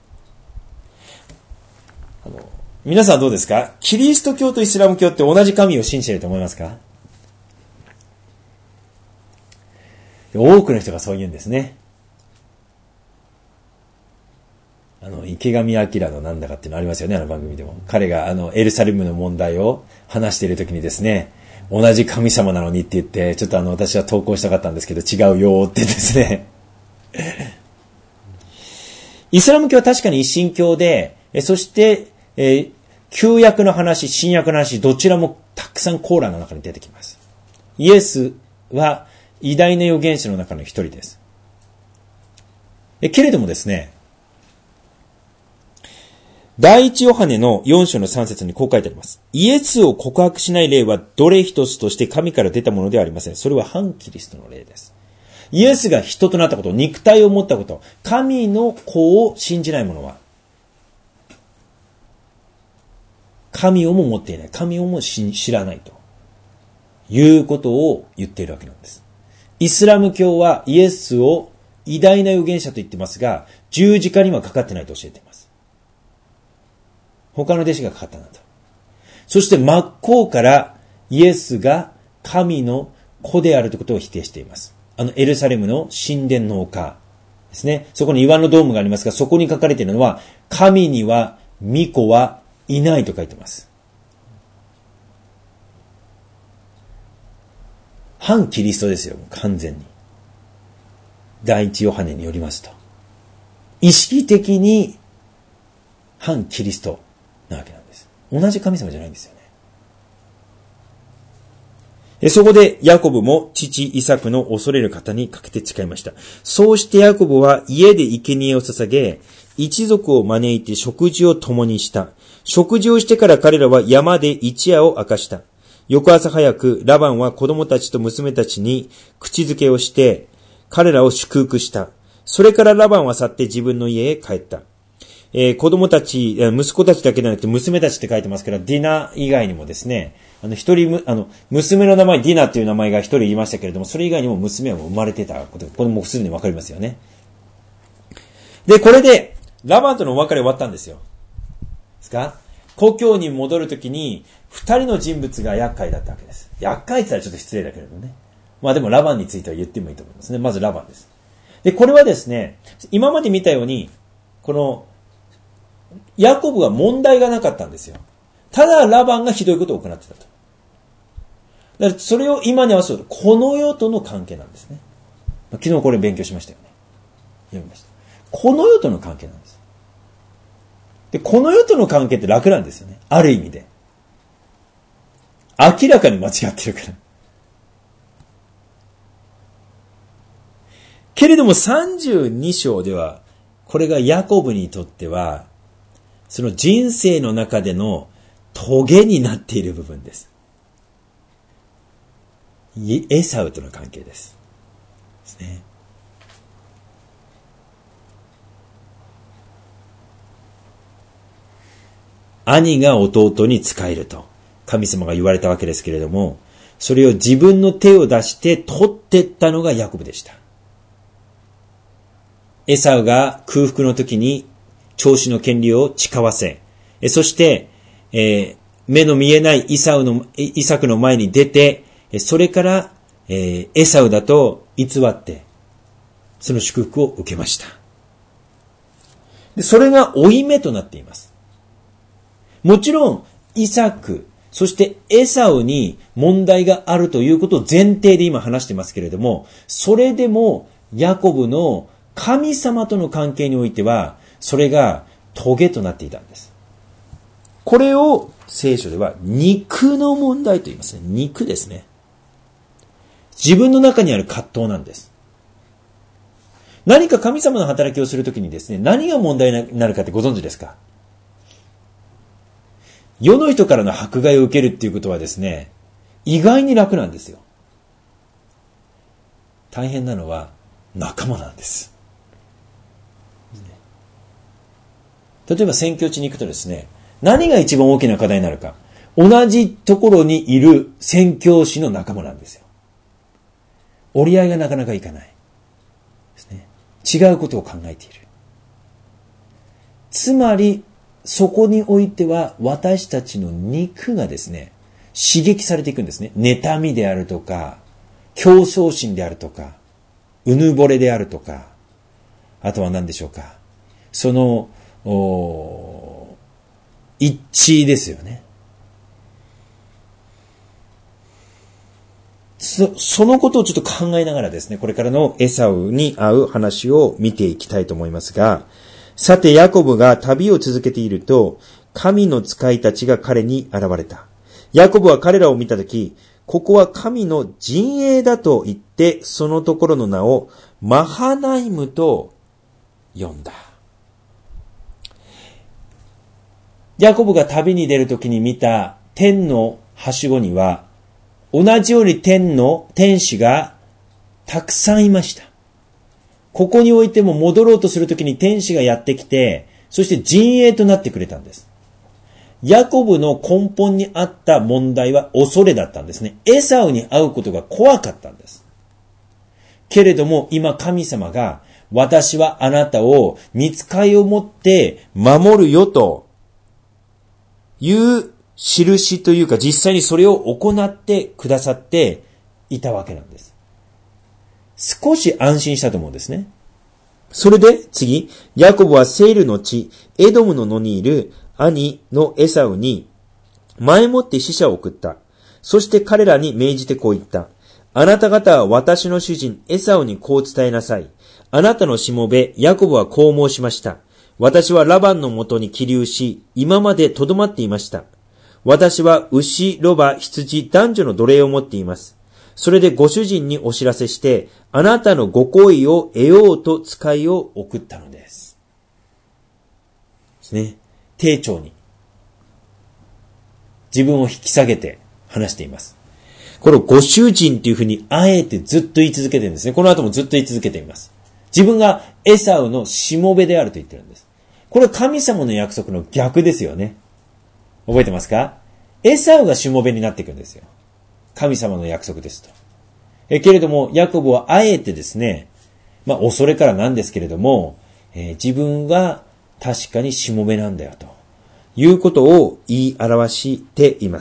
あの、皆さんどうですか？キリスト教とイスラム教って同じ神を信じていると思いますか？多くの人がそう言うんですね。あの、池上彰のなんだかっていうのありますよね、あの番組でも。彼があの、エルサレムの問題を話しているときにですね、同じ神様なのにって言って、ちょっとあの、私は投稿したかったんですけど、違うよってですね。イスラム教は確かに一神教で、そして、えー、旧約の話、新約の話、どちらもたくさんコーランの中に出てきます。イエスは偉大な預言者の中の一人です。えけれどもですね、第一ヨハネのよん章のさん節にこう書いてあります。イエスを告白しない霊はどれ一つとして神から出たものではありません。それは反キリストの霊です。イエスが人となったこと、肉体を持ったこと、神の子を信じない者は、神をも持っていない。神をも知らないということを言っているわけなんです。イスラム教はイエスを偉大な預言者と言ってますが、十字架にはかかってないと教えています。他の弟子がかかったんだと。そして真っ向からイエスが神の子であるということを否定しています。あのエルサレムの神殿の丘ですね。そこに岩のドームがありますが、そこに書かれているのは、神には御子はいないと書いてます。反キリストですよ、完全に。第一ヨハネによりますと。意識的に反キリストなわけなんです。同じ神様じゃないんですよね。そこでヤコブも父イサクの恐れる方にかけて誓いました。そうしてヤコブは家で生贄を捧げ、一族を招いて食事を共にした。食事をしてから彼らは山で一夜を明かした。翌朝早くラバンは子供たちと娘たちに口づけをして彼らを祝福した。それからラバンは去って自分の家へ帰った。えー、子供たち、息子たちだけではなくて娘たちって書いてますから、ディナ以外にもですね、あの一人、あの、娘の名前、ディナっていう名前が一人言いましたけれども、それ以外にも娘は生まれてたこと、これもすぐにわかりますよね。で、これで、ラバンとのお別れ終わったんですよ。ですか？故郷に戻るときに、二人の人物が厄介だったわけです。厄介って言ったらちょっと失礼だけれどもね。まあでもラバンについては言ってもいいと思いますね。まずラバンです。で、これはですね、今まで見たように、この、ヤコブは問題がなかったんですよ。ただラバンがひどいことを行ってたと。だからそれを今に合わせると、この世との関係なんですね。昨日これ勉強しましたよね。読みました。この世との関係なんです。で、この世との関係って楽なんですよね。ある意味で。明らかに間違ってるから。けれどもさんじゅうに章では、これがヤコブにとっては、その人生の中でのトゲになっている部分です。エサウとの関係です。 ですね。兄が弟に仕えると神様が言われたわけですけれども、それを自分の手を出して取っていったのがヤコブでした。エサウが空腹の時に長子の権利を誓わせ、そして、えー、目の見えないイサウの、イサクの前に出て、それから、えー、エサウだと偽って、その祝福を受けました。で、それが負い目となっています。もちろん、イサク、そしてエサウに問題があるということを前提で今話してますけれども、それでもヤコブの神様との関係においては、それが棘となっていたんです。これを聖書では肉の問題と言いますね。肉ですね。自分の中にある葛藤なんです。何か神様の働きをするときにですね、何が問題になるかってご存知ですか？世の人からの迫害を受けるっていうことはですね、意外に楽なんですよ。大変なのは仲間なんです。例えば宣教地に行くとですね、何が一番大きな課題になるか。同じところにいる宣教師の仲間なんですよ。折り合いがなかなかいかないですね。違うことを考えている。つまり、そこにおいては私たちの肉がですね、刺激されていくんですね。妬みであるとか、競争心であるとか、うぬぼれであるとか、あとは何でしょうか。その、一致ですよね。そ、そのことをちょっと考えながらですね、これからのエサウに会う話を見ていきたいと思いますが、さてヤコブが旅を続けていると、神の使いたちが彼に現れた。ヤコブは彼らを見たとき、ここは神の陣営だと言って、そのところの名をマハナイムと呼んだ。ヤコブが旅に出るときに見た天のはしごには、同じように天の天使がたくさんいました。ここにおいても戻ろうとするときに天使がやってきて、そして陣営となってくれたんです。ヤコブの根本にあった問題は恐れだったんですね。エサウに会うことが怖かったんです。けれども今神様が、私はあなたを御使いを持って守るよという印というか、実際にそれを行ってくださっていたわけなんです。少し安心したと思うんですね。それで次、ヤコブはセイルの地、エドムの野にいる兄のエサウに前もって使者を送った。そして彼らに命じてこう言った。あなた方は私の主人エサウにこう伝えなさい。あなたのしもべヤコブはこう申しました。私はラバンのもとに起立し、今までとどまっていました。私は牛、ロバ、羊、男女の奴隷を持っています。それでご主人にお知らせして、あなたのご好意を得ようと使いを送ったのです。ですね。丁重に。自分を引き下げて話しています。これをご主人というふうにあえてずっと言い続けてるんですね。この後もずっと言い続けています。自分がエサウのしもべであると言ってるんです。これは神様の約束の逆ですよね。覚えてますか？エサウがしもべになっていくんですよ。神様の約束ですと。えけれども、ヤコブはあえてですね、まあ恐れからなんですけれども、えー、自分が確かにしもべなんだよということを言い表しています。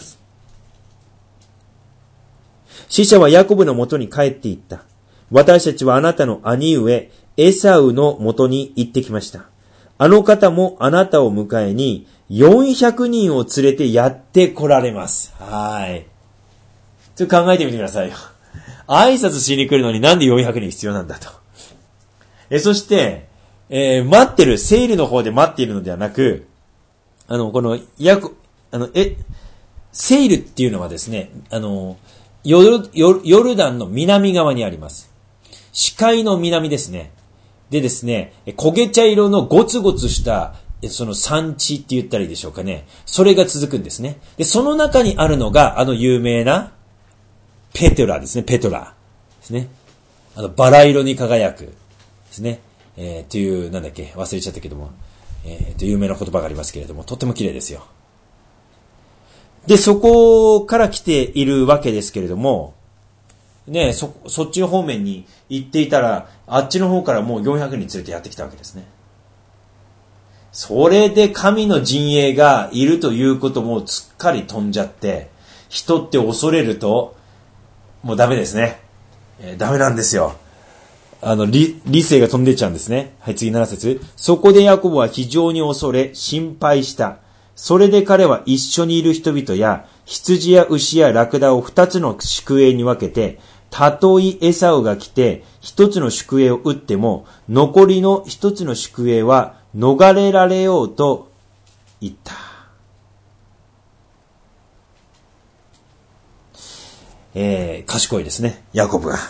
使者はヤコブのもとに帰っていった。私たちはあなたの兄上、エサウのもとに行ってきました。あの方もあなたを迎えによんひゃくにんを連れてやって来られます。はい。ちょっと考えてみてくださいよ。挨拶しに来るのになんでよんひゃくにん必要なんだと。え、そして、えー、待ってる、セイルの方で待っているのではなく、あの、この、ヤコ、あの、え、セイルっていうのはですね、あの、ヨル、ヨルダンの南側にあります。視界の南ですね。でですね、焦げ茶色のゴツゴツした、その産地って言ったらいいでしょうかね。それが続くんですね。で、その中にあるのが、あの有名な、ペトラですね、ペトラですね。 あの、バラ色に輝くですね。えー、っていう、なんだっけ、忘れちゃったけども、えー、と有名な言葉がありますけれども、とっても綺麗ですよ。で、そこから来ているわけですけれども、ね、そ、そっちの方面に行っていたら、あっちの方からもうよんひゃくにん連れてやってきたわけですね。それで神の陣営がいるということもすっかり飛んじゃって、人って恐れると、もうダメですね。えー、ダメなんですよ。あの、理、理性が飛んでっちゃうんですね。はい、次なな節。そこでヤコブは非常に恐れ、心配した。それで彼は一緒にいる人々や、羊や牛やラクダを二つの宿営に分けて、たとえエサウが来て、一つの宿営を撃っても、残りの一つの宿営は逃れられようと言った。えー、賢いですね、ヤコブが。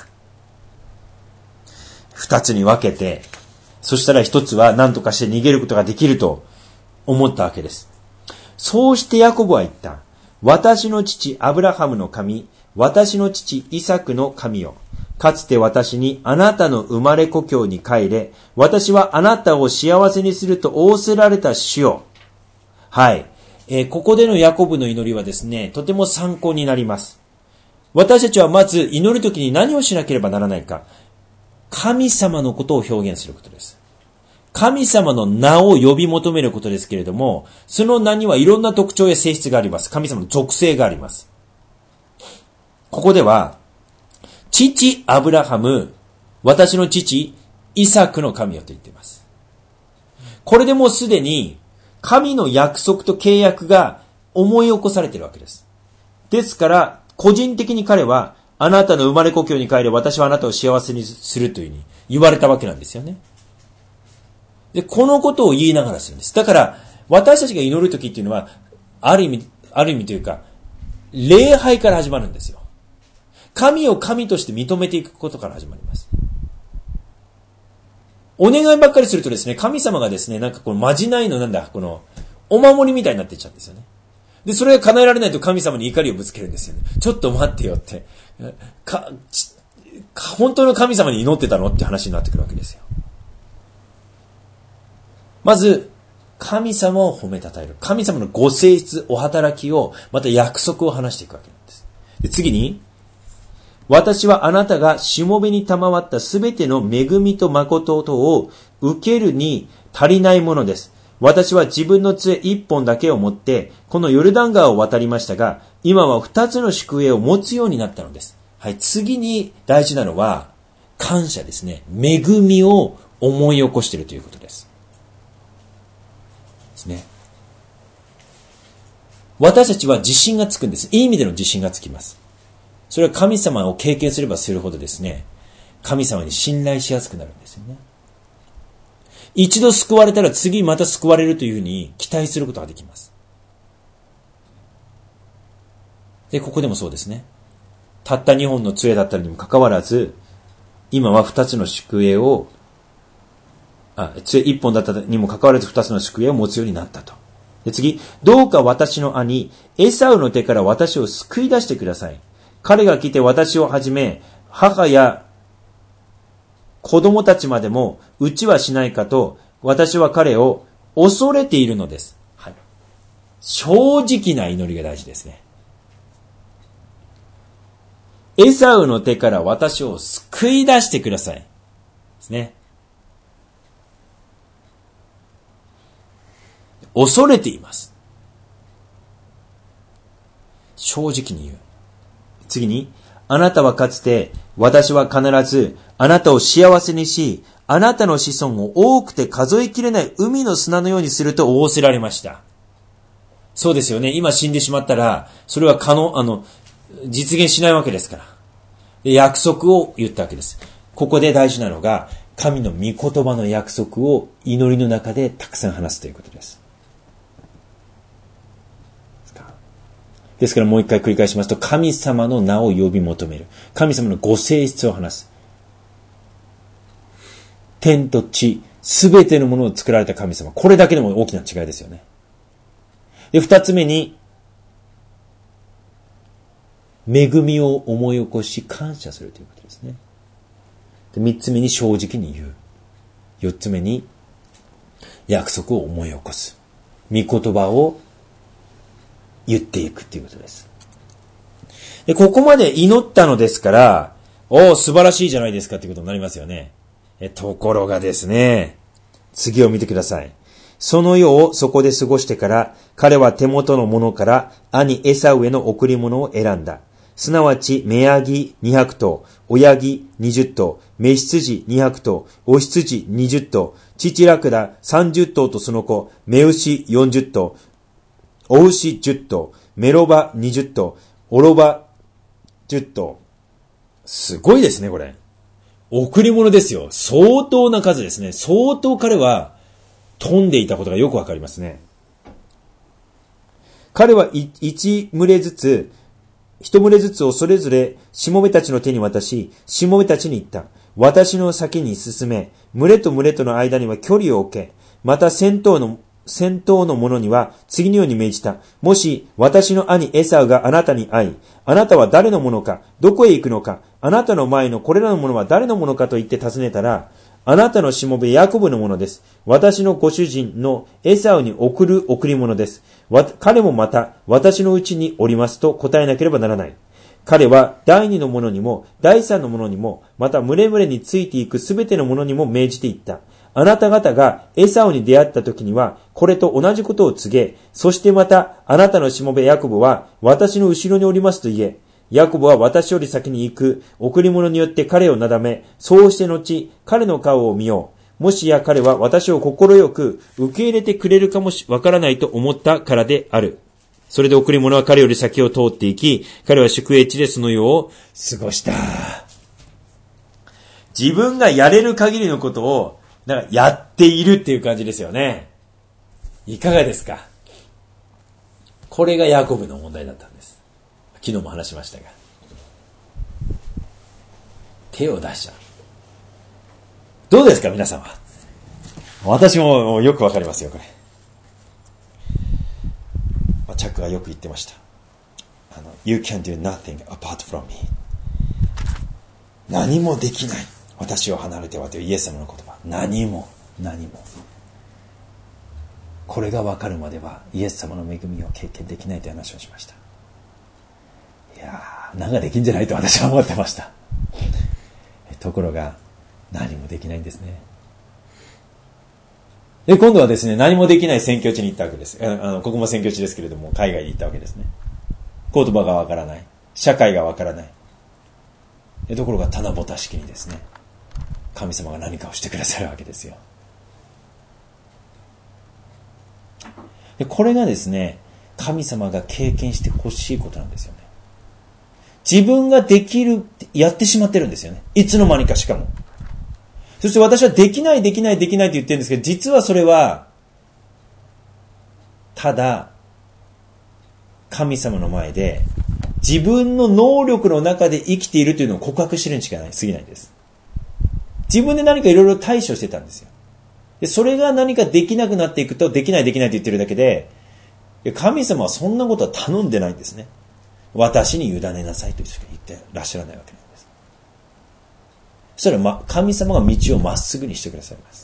二つに分けて、そしたら一つは何とかして逃げることができると思ったわけです。そうしてヤコブは言った。私の父アブラハムの神、私の父イサクの神よ。かつて私にあなたの生まれ故郷に帰れ、私はあなたを幸せにすると仰せられた主よ。はい、えー。ここでのヤコブの祈りはですね、とても参考になります。私たちはまず祈るときに何をしなければならないか。神様のことを表現することです。神様の名を呼び求めることですけれども、その名にはいろんな特徴や性質があります。神様の属性があります。ここでは、父アブラハム、私の父イサクの神よと言っています。これでもうすでに神の約束と契約が思い起こされているわけです。ですから、個人的に彼は、あなたの生まれ故郷に帰れ、私はあなたを幸せにするというふうに言われたわけなんですよね。で、このことを言いながらするんです。だから、私たちが祈るときっていうのは、ある意味、ある意味というか、礼拝から始まるんですよ。神を神として認めていくことから始まります。お願いばっかりするとですね、神様がですね、なんかこのまじないのなんだ、この、お守りみたいになっていっちゃうんですよね。で、それが叶えられないと神様に怒りをぶつけるんですよね。ちょっと待ってよって。か、本当の神様に祈ってたのって話になってくるわけですよ。まず、神様を褒めたたえる。神様のご性質、お働きを、また約束を話していくわけなんです。で、次に、私はあなたがしもべに賜ったすべての恵みと誠とを受けるに足りないものです。私は自分の杖一本だけを持って、このヨルダン川を渡りましたが、今は二つの宿営を持つようになったのです。はい、次に大事なのは、感謝ですね。恵みを思い起こしているということです。ですね。私たちは自信がつくんです。いい意味での自信がつきます。それは神様を経験すればするほどですね、神様に信頼しやすくなるんですよね。一度救われたら次また救われるというふうに期待することができます。で、ここでもそうですね。たった二本の杖だったにもかかわらず、今は二つの宿営を、あ、杖一本だったにもかかわらず二つの宿営を持つようになったと。で、次、どうか私の兄、エサウの手から私を救い出してください。彼が来て私をはじめ、母や子供たちまでも討ちはしないかと、私は彼を恐れているのです。はい。正直な祈りが大事ですね。エサウの手から私を救い出してください。ですね。恐れています。正直に言う。次に、あなたはかつて、私は必ずあなたを幸せにし、あなたの子孫を多くて数えきれない海の砂のようにすると仰せられました。そうですよね。今死んでしまったら、それは可能、あの、実現しないわけですから。で、約束を言ったわけです。ここで大事なのが、神の御言葉の約束を祈りの中でたくさん話すということです。ですからもう一回繰り返しますと、神様の名を呼び求める。神様のご性質を話す。天と地、すべてのものを作られた神様。これだけでも大きな違いですよね。で、二つ目に、恵みを思い起こし感謝するということですね。 で、三つ目に正直に言う。四つ目に約束を思い起こす。御言葉を言っていくっていうことです。で、ここまで祈ったのですから、おー、素晴らしいじゃないですかっていうことになりますよね。え、ところがですね、次を見てください。その夜をそこで過ごしてから、彼は手元のものから兄エサウへの贈り物を選んだ。すなわち、メヤギにひゃくとう、親ギにじゅっとう、メ羊にひゃくとう、お羊にじゅっとう、父ラクダさんじゅっとうとその子、メウシよんじゅっとう、お牛じゅっとう、メロバにじゅっとう、オロバじゅっとう。すごいですね、これ。贈り物ですよ。相当な数ですね。相当彼は飛んでいたことがよくわかりますね。彼は一群れずつ、一群れずつをそれぞれしもべたちの手に渡し、しもべたちに言った。私の先に進め、群れと群れとの間には距離を置け。また先頭の、先頭の者には次のように命じた。もし私の兄エサウがあなたに会い、あなたは誰のものか、どこへ行くのか、あなたの前のこれらのものは誰のものかと言って尋ねたら、あなたのしもべヤコブのものです。私のご主人のエサウに送る贈り物です。彼もまた私のうちにおりますと答えなければならない。彼は第二の者にも第三の者にもまた群れ群れについていくすべての者にも命じていった。あなた方がエサウに出会った時にはこれと同じことを告げ、そしてまたあなたのしもべヤコブは私の後ろにおりますと言え。ヤコブは私より先に行く贈り物によって彼をなだめ、そうして後、彼の顔を見よう。もしや彼は私を心よく受け入れてくれるかもしわからないと思ったからである。それで贈り物は彼より先を通っていき、彼は宿営地でその世を過ごした。自分がやれる限りのことをなんかやっているっていう感じですよね。いかがですか？これがヤコブの問題だったんです。昨日も話しましたが、手を出しちゃう。どうですか皆さんは？私もよくわかりますよこれ。チャックがよく言ってました。あの You can do nothing apart from me。 何もできない私を離れてはというイエス様の言葉。何も何もこれがわかるまではイエス様の恵みを経験できないという話をしました。いやー、なんかできんじゃないと私は思ってました。ところが何もできないんですね。で、今度はですね、何もできない宣教地に行ったわけです。あの、ここも宣教地ですけれども、海外に行ったわけですね。言葉がわからない。社会がわからない。で、ところが棚ぼた式にですね、神様が何かをしてくださるわけですよ。で、これがですね、神様が経験してほしいことなんですよね。自分ができる、やってしまってるんですよね。いつの間にかしかも。そして私はできないできないできないって言ってるんですけど、実はそれは、ただ、神様の前で、自分の能力の中で生きているというのを告白してるにしかない、過ぎないです。自分で何かいろいろ対処してたんですよ。で、それが何かできなくなっていくと、できないできないって言ってるだけで、神様はそんなことは頼んでないんですね。私に委ねなさいとしか言ってらっしゃらないわけなんです。そしたら神様が道をまっすぐにしてくださいます。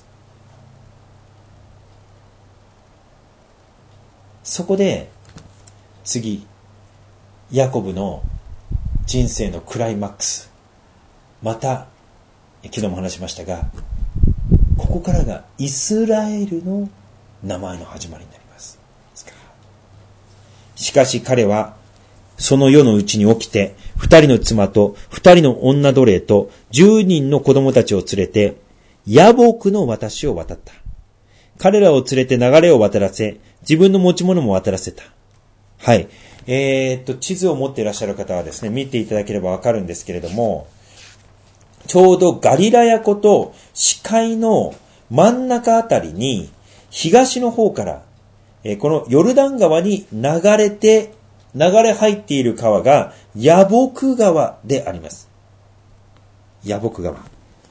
そこで次、ヤコブの人生のクライマックス、また昨日も話しましたが、ここからがイスラエルの名前の始まりになります。しかし彼はその世のうちに起きて、二人の妻と二人の女奴隷と十人の子供たちを連れて、ヤボクの渡しを渡った。彼らを連れて流れを渡らせ、自分の持ち物も渡らせた。はい。えー、っと、地図を持っていらっしゃる方はですね、見ていただければわかるんですけれども、ちょうどガリラヤ湖と死海の真ん中あたりに、東の方から、えー、このヨルダン川に流れて、流れ入っている川がヤボク川であります。ヤボク川。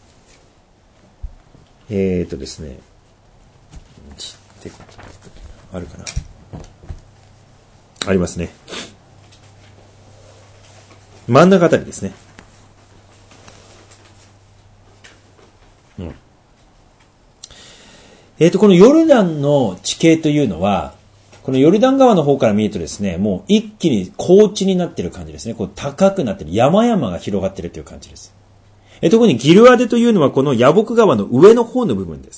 えーとですね。あるかな。ありますね。真ん中あたりですね。 うん。えっと、このヨルダンの地形というのは、このヨルダン川の方から見るとですね、もう一気に高地になっている感じですね。こう高くなっている山々が広がっているという感じです。え特にギルアデというのはこのヤボク川の上の方の部分です。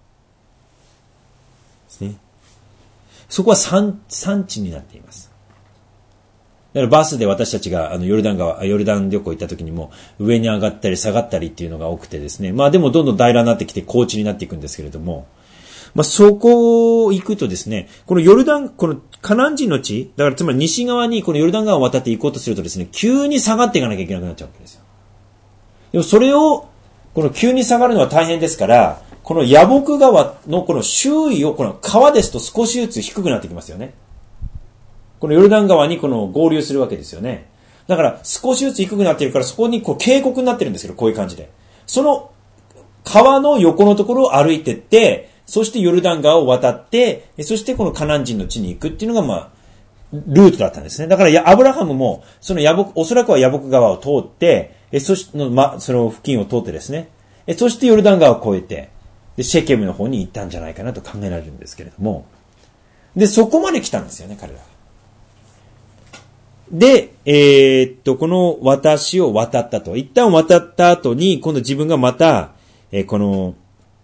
ですね。そこは山、山地になっています。だからバスで私たちがあのヨルダン川、ヨルダン旅行行った時にも上に上がったり下がったりっていうのが多くてですね。まあでもどんどん平らになってきて高地になっていくんですけれども、まあそこを行くとですね、このヨルダン、このカナン人の地、だからつまり西側にこのヨルダン川を渡って行こうとするとですね、急に下がっていかなきゃいけなくなっちゃうわけですよ。でもそれを、この急に下がるのは大変ですから、このヤボク川のこの周囲を、この川ですと少しずつ低くなってきますよね。このヨルダン川にこの合流するわけですよね。だから少しずつ低くなっているから、そこにこう渓谷になってるんですけど、こういう感じで。その川の横のところを歩いてって、そしてヨルダン川を渡って、そしてこのカナン人の地に行くっていうのがまあ、ルートだったんですね。だからアブラハムも、そのヤボク、おそらくはヤボク川を通って、え、そしての、ま、その付近を通ってですね、え、そしてヨルダン川を越えて、で、シェケムの方に行ったんじゃないかなと考えられるんですけれども、で、そこまで来たんですよね、彼らは。で、えー、っと、この私を渡ったと。一旦渡った後に、今度自分がまた、えー、この、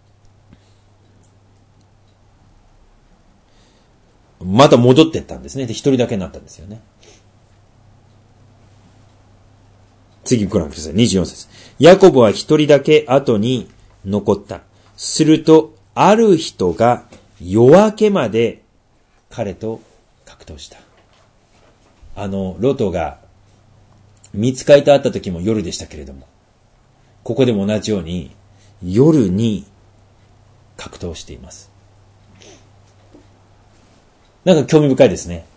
また戻ってったんですね。で、一人だけになったんですよね。次ご覧ください。にじゅうよん節。ヤコブは一人だけ後に残った。すると、ある人が夜明けまで彼と格闘した。あの、ロトが見つかりと会った時も夜でしたけれども、ここでも同じように夜に格闘しています。なんか興味深いですね。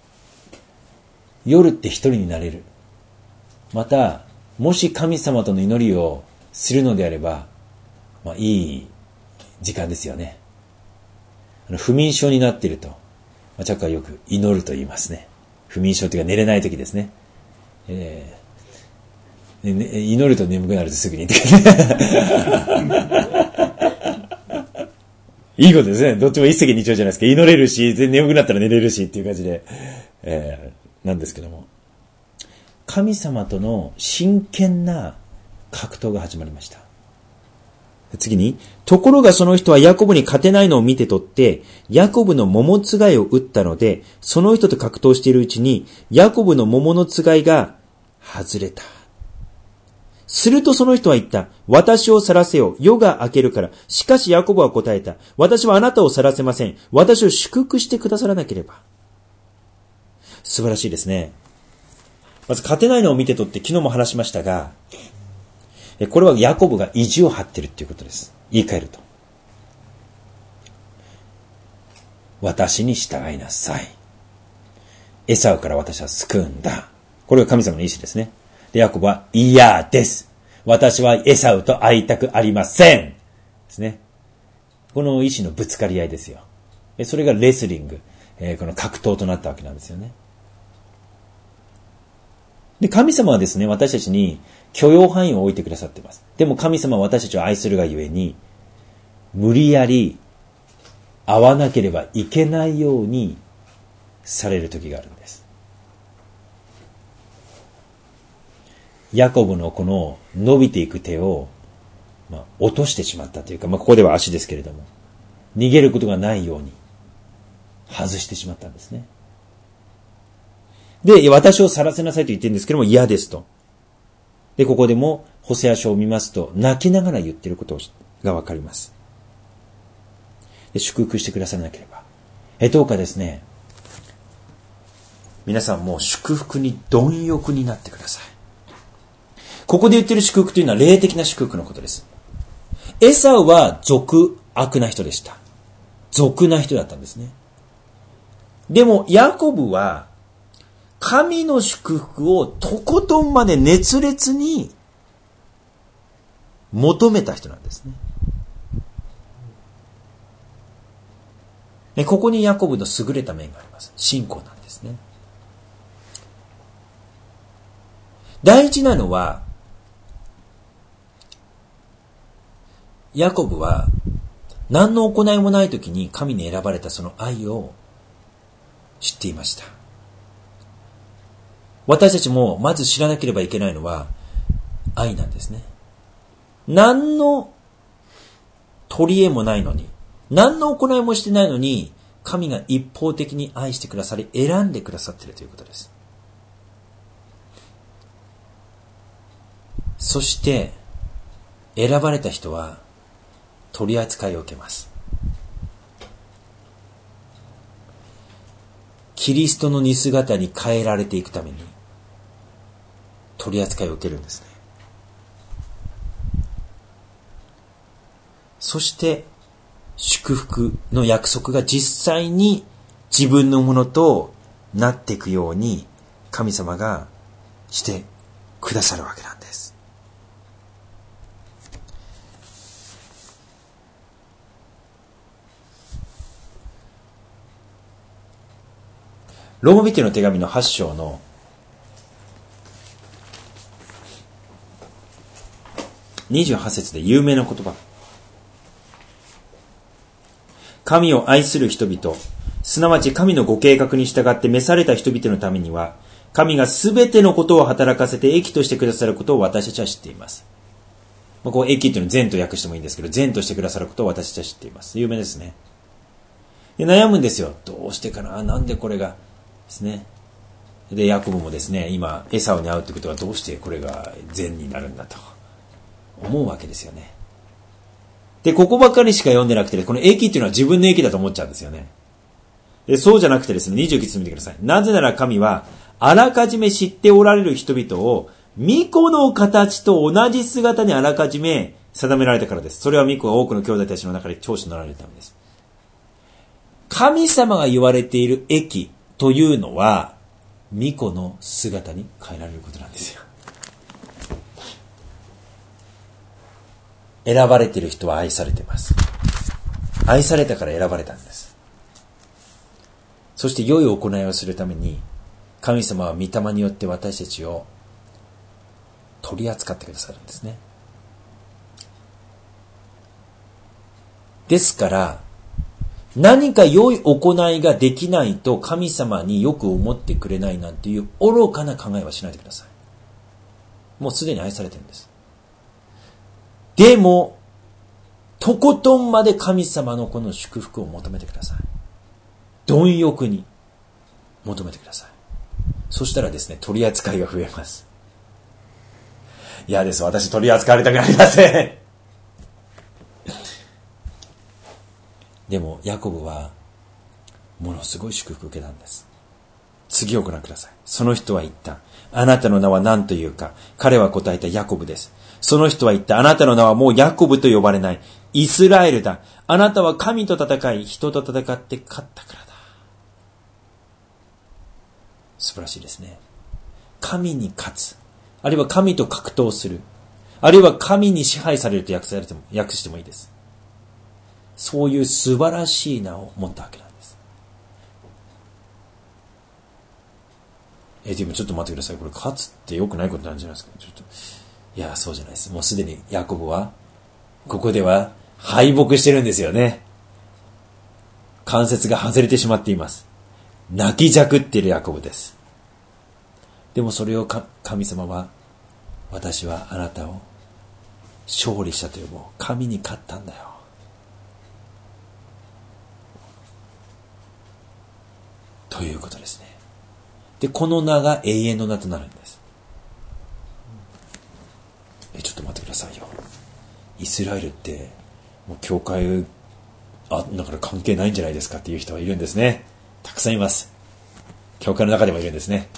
夜って一人になれる。また、もし神様との祈りをするのであれば、まあいい時間ですよね。あの不眠症になっていると、まあ、チャックはよく祈ると言いますね。不眠症というか寝れない時ですね。えーね、祈ると眠くなるとすぐに言ってくる。いいことですね。どっちも一石二鳥じゃないですか。祈れるし、眠くなったら寝れるしっていう感じで、えー、なんですけども。神様との真剣な格闘が始まりました。次に、ところがその人はヤコブに勝てないのを見て取って、ヤコブの桃つがいを打ったので、その人と格闘しているうちに、ヤコブの桃のつがいが外れた。するとその人は言った。私を去らせよ。夜が明けるから。しかしヤコブは答えた。私はあなたを去らせません。私を祝福してくださらなければ。素晴らしいですね。まず勝てないのを見てとって昨日も話しましたが、これはヤコブが意地を張っているっていうことです。言い換えると。私に従いなさい。エサウから私は救うんだ。これが神様の意志ですね。で、ヤコブは嫌です。私はエサウと会いたくありません。ですね。この意志のぶつかり合いですよ。それがレスリング、えー、この格闘となったわけなんですよね。で、神様はですね、私たちに許容範囲を置いてくださっています。でも神様は私たちを愛するがゆえに、無理やり会わなければいけないようにされる時があるんです。ヤコブのこの伸びていく手を、まあ、落としてしまったというか、まあ、ここでは足ですけれども、逃げることがないように外してしまったんですね。で、私を去らせなさいと言ってるんですけども、嫌ですと。で、ここでも、ホセア書を見ますと、泣きながら言ってることがわかります。で、祝福してくださらなければ。え、どうかですね、皆さんもう祝福に貪欲になってください。ここで言ってる祝福というのは霊的な祝福のことです。エサウは俗悪な人でした。俗な人だったんですね。でも、ヤコブは、神の祝福をとことんまで熱烈に求めた人なんですね。でここにヤコブの優れた面があります。信仰なんですね。大事なのは、 ヤコブは何の行いもない時に神に選ばれたその愛を知っていました。私たちもまず知らなければいけないのは愛なんですね。何の取り柄もないのに、何の行いもしてないのに、神が一方的に愛してくださり、選んでくださっているということです。そして、選ばれた人は、取り扱いを受けます。キリストの似姿に変えられていくために、取り扱いを受けるんですね。そして、祝福の約束が実際に自分のものとなっていくように神様がしてくださるわけなんです。ローマ人の手紙のはち章のにじゅうはち節で有名な言葉。神を愛する人々、すなわち神のご計画に従って召された人々のためには、神がすべてのことを働かせて益としてくださることを私たちは知っています。まあ、こう益っていうのは善と訳してもいいんですけど、善としてくださることを私たちは知っています。有名ですね。で、悩むんですよ。どうしてかな、なんでこれがですね。で、ヤコブもですね、今エサウに会うってことはどうしてこれが善になるんだと思うわけですよね。で、ここばっかりしか読んでなくて、この益っていうのは自分の益だと思っちゃうんですよね。で、そうじゃなくてですね、にじゅうき節見てください。なぜなら神は、あらかじめ知っておられる人々を、御子の形と同じ姿にあらかじめ定められたからです。それは御子が多くの兄弟たちの中で長子となられるためです。神様が言われている益というのは、御子の姿に変えられることなんですよ。選ばれている人は愛されています。愛されたから選ばれたんです。そして良い行いをするために、神様は御霊によって私たちを取り扱ってくださるんですね。ですから、何か良い行いができないと神様によく思ってくれないなんていう愚かな考えはしないでください。もうすでに愛されてるんです。でも、とことんまで神様のこの祝福を求めてください。貪欲に求めてください。そしたらですね、取り扱いが増えます。嫌です。私取り扱われたくありません。でも、ヤコブは、ものすごい祝福を受けたんです。次をご覧ください。その人は言った。あなたの名は何というか。彼は答えた。ヤコブです。その人は言った。あなたの名はもうヤコブと呼ばれない。イスラエルだ。あなたは神と戦い、人と戦って勝ったからだ。素晴らしいですね。神に勝つ。あるいは神と格闘する。あるいは神に支配されると訳されても、訳してもいいです。そういう素晴らしい名を持ったわけなんです。え、でもちょっと待ってください。これ勝つって良くないことなんじゃないですか。ちょっと。いや、そうじゃないです。もうすでにヤコブは、ここでは敗北してるんですよね。関節が外れてしまっています。泣きじゃくっているヤコブです。でもそれを神様は、私はあなたを勝利したと呼ぼう。神に勝ったんだよ。ということですね。で、この名が永遠の名となるんです。え、ちょっと待ってくださいよ。イスラエルって、もう教会、あ、だから関係ないんじゃないですかっていう人はいるんですね。たくさんいます。教会の中でもいるんですね。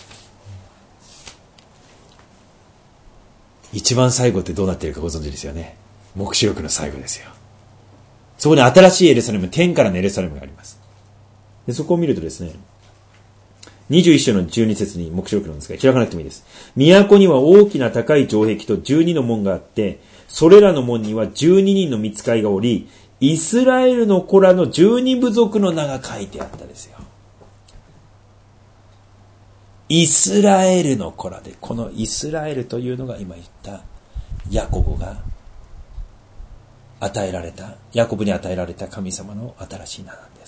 一番最後ってどうなっているかご存知ですよね。黙示録の最後ですよ。そこに新しいエルサレム、天からのエルサレムがあります。で、そこを見るとですね、にじゅういっ章のじゅうに節に黙示録なんですが、開かなくてもいいです。都には大きな高い城壁とじゅうにの門があって、それらの門にはじゅうににんの御使いがおり、イスラエルの子らのじゅうに部族の名が書いてあったですよ。イスラエルの子らで、このイスラエルというのが今言ったヤコブが与えられた、ヤコブに与えられた神様の新しい名なんです。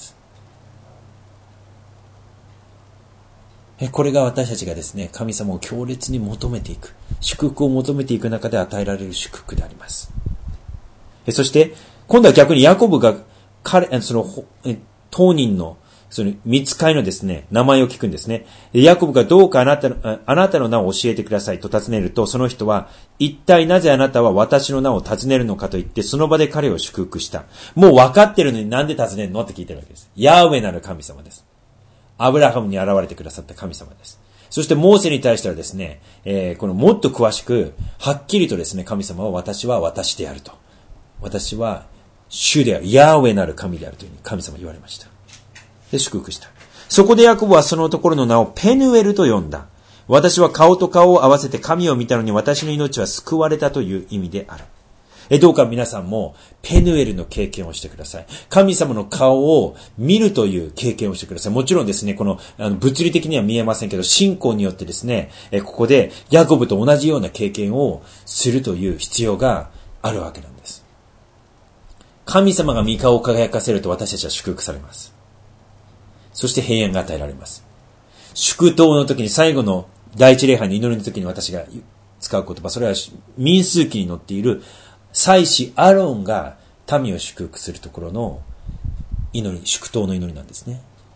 これが私たちがですね、神様を強烈に求めていく、祝福を求めていく中で与えられる祝福であります。そして、今度は逆にヤコブが彼、その、当人の、その、御使いのですね、名前を聞くんですね。ヤコブがどうかあなたの、あなたの名を教えてくださいと尋ねると、その人は、一体なぜあなたは私の名を尋ねるのかと言って、その場で彼を祝福した。もう分かってるのになんで尋ねるのって聞いてるわけです。ヤーウェなる神様です。アブラハムに現れてくださった神様です。そしてモーセに対してはですね、えー、このもっと詳しく、はっきりとですね、神様は私は私であると。私は主である、ヤーウェなる神であるというふうに神様言われました。で、祝福した。そこでヤコブはそのところの名をペヌエルと呼んだ。私は顔と顔を合わせて神を見たのに私の命は救われたという意味である。え、どうか皆さんもペヌエルの経験をしてください。神様の顔を見るという経験をしてください。もちろんですね、この、あの物理的には見えませんけど、信仰によってですね、え、ここでヤコブと同じような経験をするという必要があるわけなんです。神様が御顔を輝かせると私たちは祝福されます。そして平安が与えられます。祝祷の時に最後の第一礼拝の祈りの時に私が使う言葉、それは民数記に載っている祭司アロンが民を祝福するところの祈り、祝祷の祈りなんですね。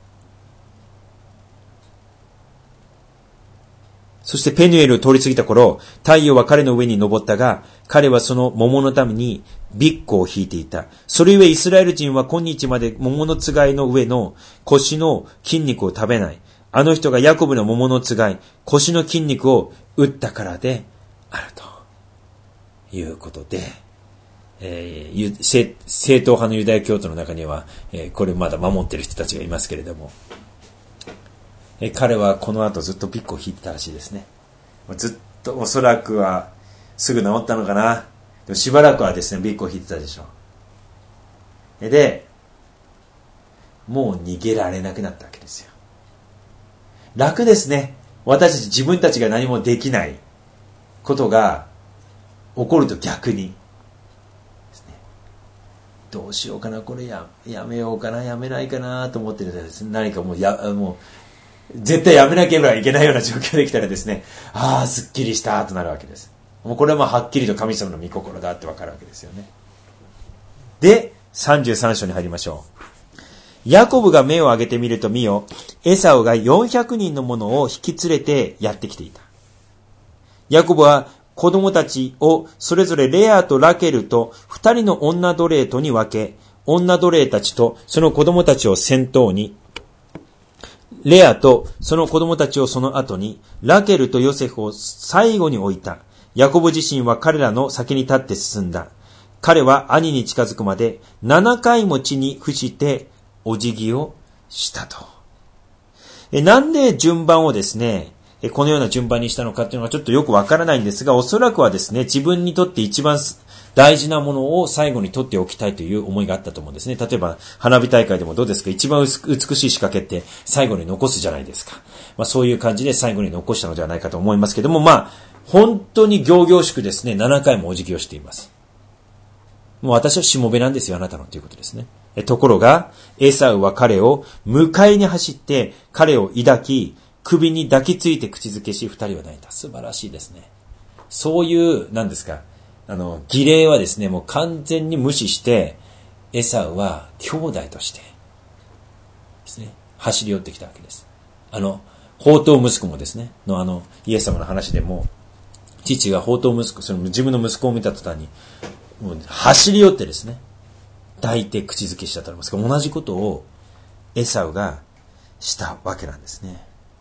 そしてペヌエルを通り過ぎた頃、太陽は彼の上に昇ったが、彼はその桃のためにビッコを引いていた。それゆえイスラエル人は今日まで桃のつがいの上の腰の筋肉を食べない。あの人がヤコブの桃のつがい、腰の筋肉を打ったからであるということで、えー、正, 正統派のユダヤ教徒の中には、えー、これまだ守っている人たちがいますけれども、えー、彼はこの後ずっとビッコを引いてたらしいですね。ずっとおそらくはすぐ治ったのかな。でもしばらくはですね、ビッコを引いてたでしょう。で、もう逃げられなくなったわけですよ。楽ですね。私たち自分たちが何もできないことが起こると逆にですね、どうしようかな、これややめようかな、やめないかなと思ってるとですね、何かもうやもう絶対やめなければいけないような状況できたらですね、ああすっきりしたとなるわけです。もうこれはまあはっきりと神様の御心だってわかるわけですよね。で、さんじゅうさん章に入りましょう。ヤコブが目を上げてみると見よ、エサウがよんひゃくにんの者を引き連れてやってきていた。ヤコブは子供たちをそれぞれレアとラケルと二人の女奴隷とに分け、女奴隷たちとその子供たちを先頭に、レアとその子供たちをその後に、ラケルとヨセフを最後に置いた。ヤコブ自身は彼らの先に立って進んだ。彼は兄に近づくまでななかいも地に伏してお辞儀をしたと。え、なんで順番をですね、え、このような順番にしたのかっていうのはちょっとよくわからないんですが、おそらくはですね、自分にとって一番大事なものを最後に取っておきたいという思いがあったと思うんですね。例えば、花火大会でもどうですか？一番美しい仕掛けって最後に残すじゃないですか。まあそういう感じで最後に残したのではないかと思いますけども、まあ、本当に仰々しくですね、ななかいもお辞儀をしています。もう私はしもべなんですよ、あなたのということですね。ところが、エサウは彼を迎えに走って彼を抱き、首に抱きついて口づけし、二人は泣いた。素晴らしいですね。そういう、何ですか、あの、儀礼はですね、もう完全に無視して、エサウは兄弟として、ですね、走り寄ってきたわけです。あの、放蕩息子もですね、のあの、イエス様の話でも、父が放蕩息子、その自分の息子を見た途端に、もう走り寄ってですね、抱いて口づけしたとありますが、同じことをエサウがしたわけなんですね。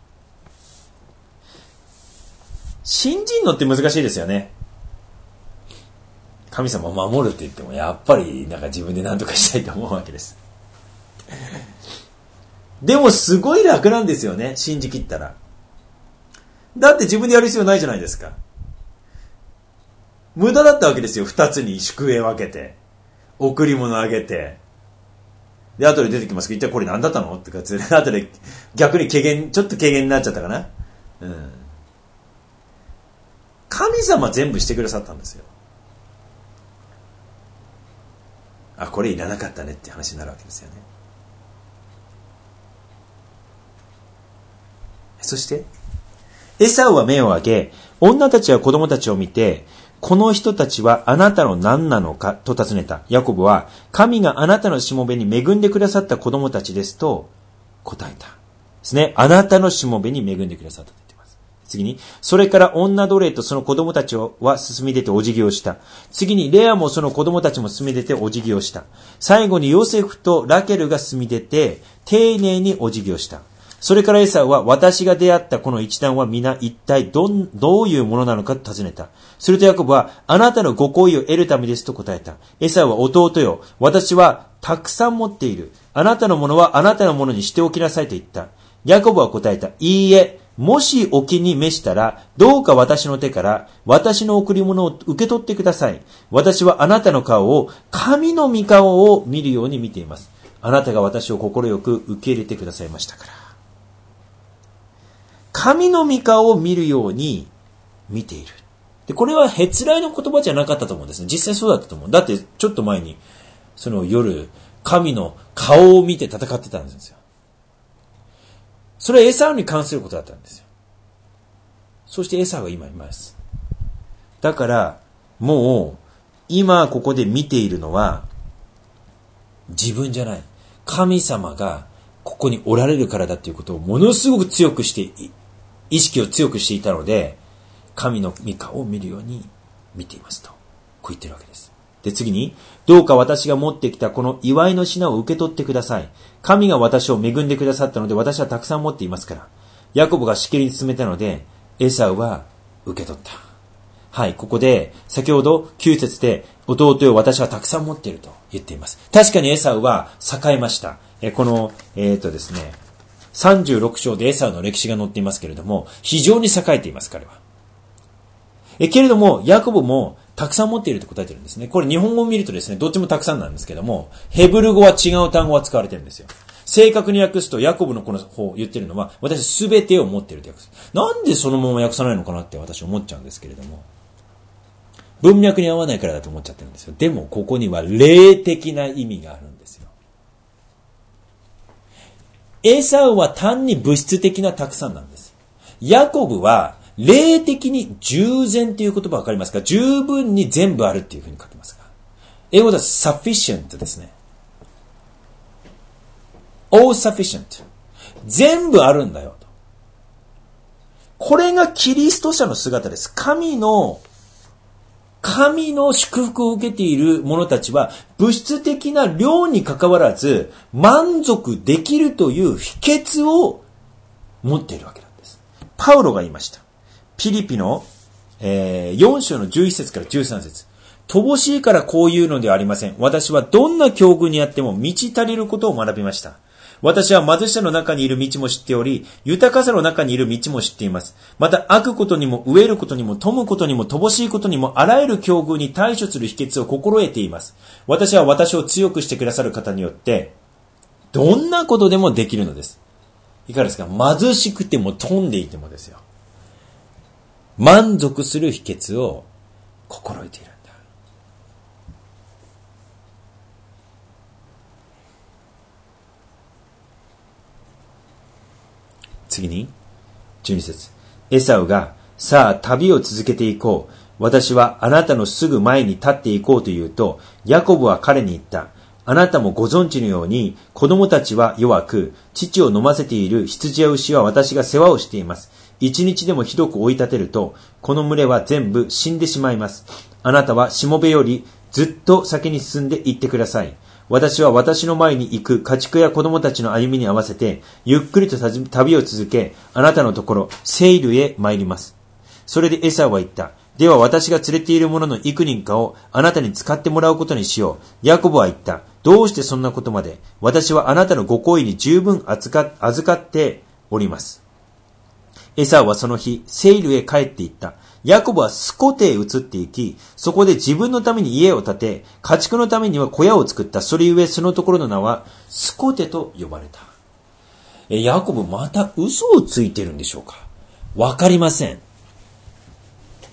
信じんのって難しいですよね。神様を守るって言ってもやっぱりなんか自分で何とかしたいと思うわけです。でもすごい楽なんですよね、信じきったら。だって自分でやる必要ないじゃないですか。無駄だったわけですよ。二つに宿営を分けて、贈り物あげて、で後で出てきますけど、一体これ何だったのってかつ後で逆に軽減、ちょっと軽減になっちゃったかな。うん。神様全部してくださったんですよ。 あ、これいらなかったねって話になるわけですよね。そしてエサウは目を上げ、女たちは子供たちを見て、この人たちはあなたの何なのかと尋ねた。ヤコブは、神があなたのしもべに恵んでくださった子供たちですと答えた。ですね。あなたのしもべに恵んでくださったと言っています。次に、それから女奴隷とその子供たちは進み出てお辞儀をした。次に、レアもその子供たちも進み出てお辞儀をした。最後にヨセフとラケルが進み出て、丁寧にお辞儀をした。それからエサウは、私が出会ったこの一団は皆一体どん、どういうものなのかと尋ねた。するとヤコブは、あなたのご好意を得るためですと答えた。エサウは、弟よ、私はたくさん持っている。あなたのものはあなたのものにしておきなさいと言った。ヤコブは答えた。いいえ、もしお気に召したら、どうか私の手から私の贈り物を受け取ってください。私はあなたの顔を、神の御顔を見るように見ています。あなたが私を心よく受け入れてくださいましたから。神の御顔を見るように見ている。で、これはへつらいの言葉じゃなかったと思うんですね。実際そうだったと思う。だってちょっと前に、その夜、神の顔を見て戦ってたんですよ。それはエサウに関することだったんですよ。そしてエサウは今います。だから、もう、今ここで見ているのは、自分じゃない。神様がここにおられるからだということをものすごく強くして、意識を強くしていたので、神の御顔を見るように見ていますと。こう言ってるわけです。で、次に、どうか私が持ってきたこの祝いの品を受け取ってください。神が私を恵んでくださったので、私はたくさん持っていますから。ヤコブがしきりに進めたので、エサウは受け取った。はい、ここで、先ほどきゅう節で、弟よ、私はたくさん持っていると言っています。確かにエサウは栄えました。えこの、えっとですね、さんじゅうろく章でエサウの歴史が載っていますけれども、非常に栄えています、彼は。え、けれども、ヤコブもたくさん持っていると答えてるんですね。これ日本語を見るとですね、どっちもたくさんなんですけども、ヘブル語は違う単語が使われてるんですよ。正確に訳すと、ヤコブのこの方言ってるのは、私すべてを持っていると訳す。なんでそのまま訳さないのかなって私思っちゃうんですけれども。文脈に合わないからだと思っちゃってるんですよ。でも、ここには霊的な意味があるんですよ。エサウは単に物質的なたくさんなんです。ヤコブは霊的に十全という言葉わかりますか？十分に全部あるっていうふうに書きますが。英語では sufficient ですね。all sufficient。全部あるんだよと。これがキリスト者の姿です。神の神の祝福を受けている者たちは物質的な量に関わらず満足できるという秘訣を持っているわけなんです。パウロが言いました。ピリピの、えー、よん章のじゅういち節からじゅうさん節。乏しいからこういうのではありません。私はどんな境遇にあっても満ち足りることを学びました。私は貧しさの中にいる道も知っており、豊かさの中にいる道も知っています。また、悪ことにも飢えることにも富むことにも乏しいことにもあらゆる境遇に対処する秘訣を心得ています。私は私を強くしてくださる方によって、どんなことでもできるのです。いかがですか？貧しくても富んでいてもですよ。満足する秘訣を心得ている。次に、じゅうに節。エサウが、さあ旅を続けていこう。私はあなたのすぐ前に立っていこうと言うと、ヤコブは彼に言った。あなたもご存知のように、子供たちは弱く、乳を飲ませている羊や牛は私が世話をしています。一日でもひどく追い立てると、この群れは全部死んでしまいます。あなたはしもべよりずっと先に進んで行ってください。私は私の前に行く家畜や子供たちの歩みに合わせて、ゆっくりと旅を続け、あなたのところ、セイルへ参ります。それでエサウは言った。では私が連れている者の幾人かをあなたに使ってもらうことにしよう。ヤコブは言った。どうしてそんなことまで？私はあなたのご好意に十分預か、預かっております。エサウはその日、セイルへ帰って行った。ヤコブはスコテへ移って行き、そこで自分のために家を建て、家畜のためには小屋を作った。それゆえそのところの名はスコテと呼ばれた。え、ヤコブまた嘘をついてるんでしょうか？わかりません。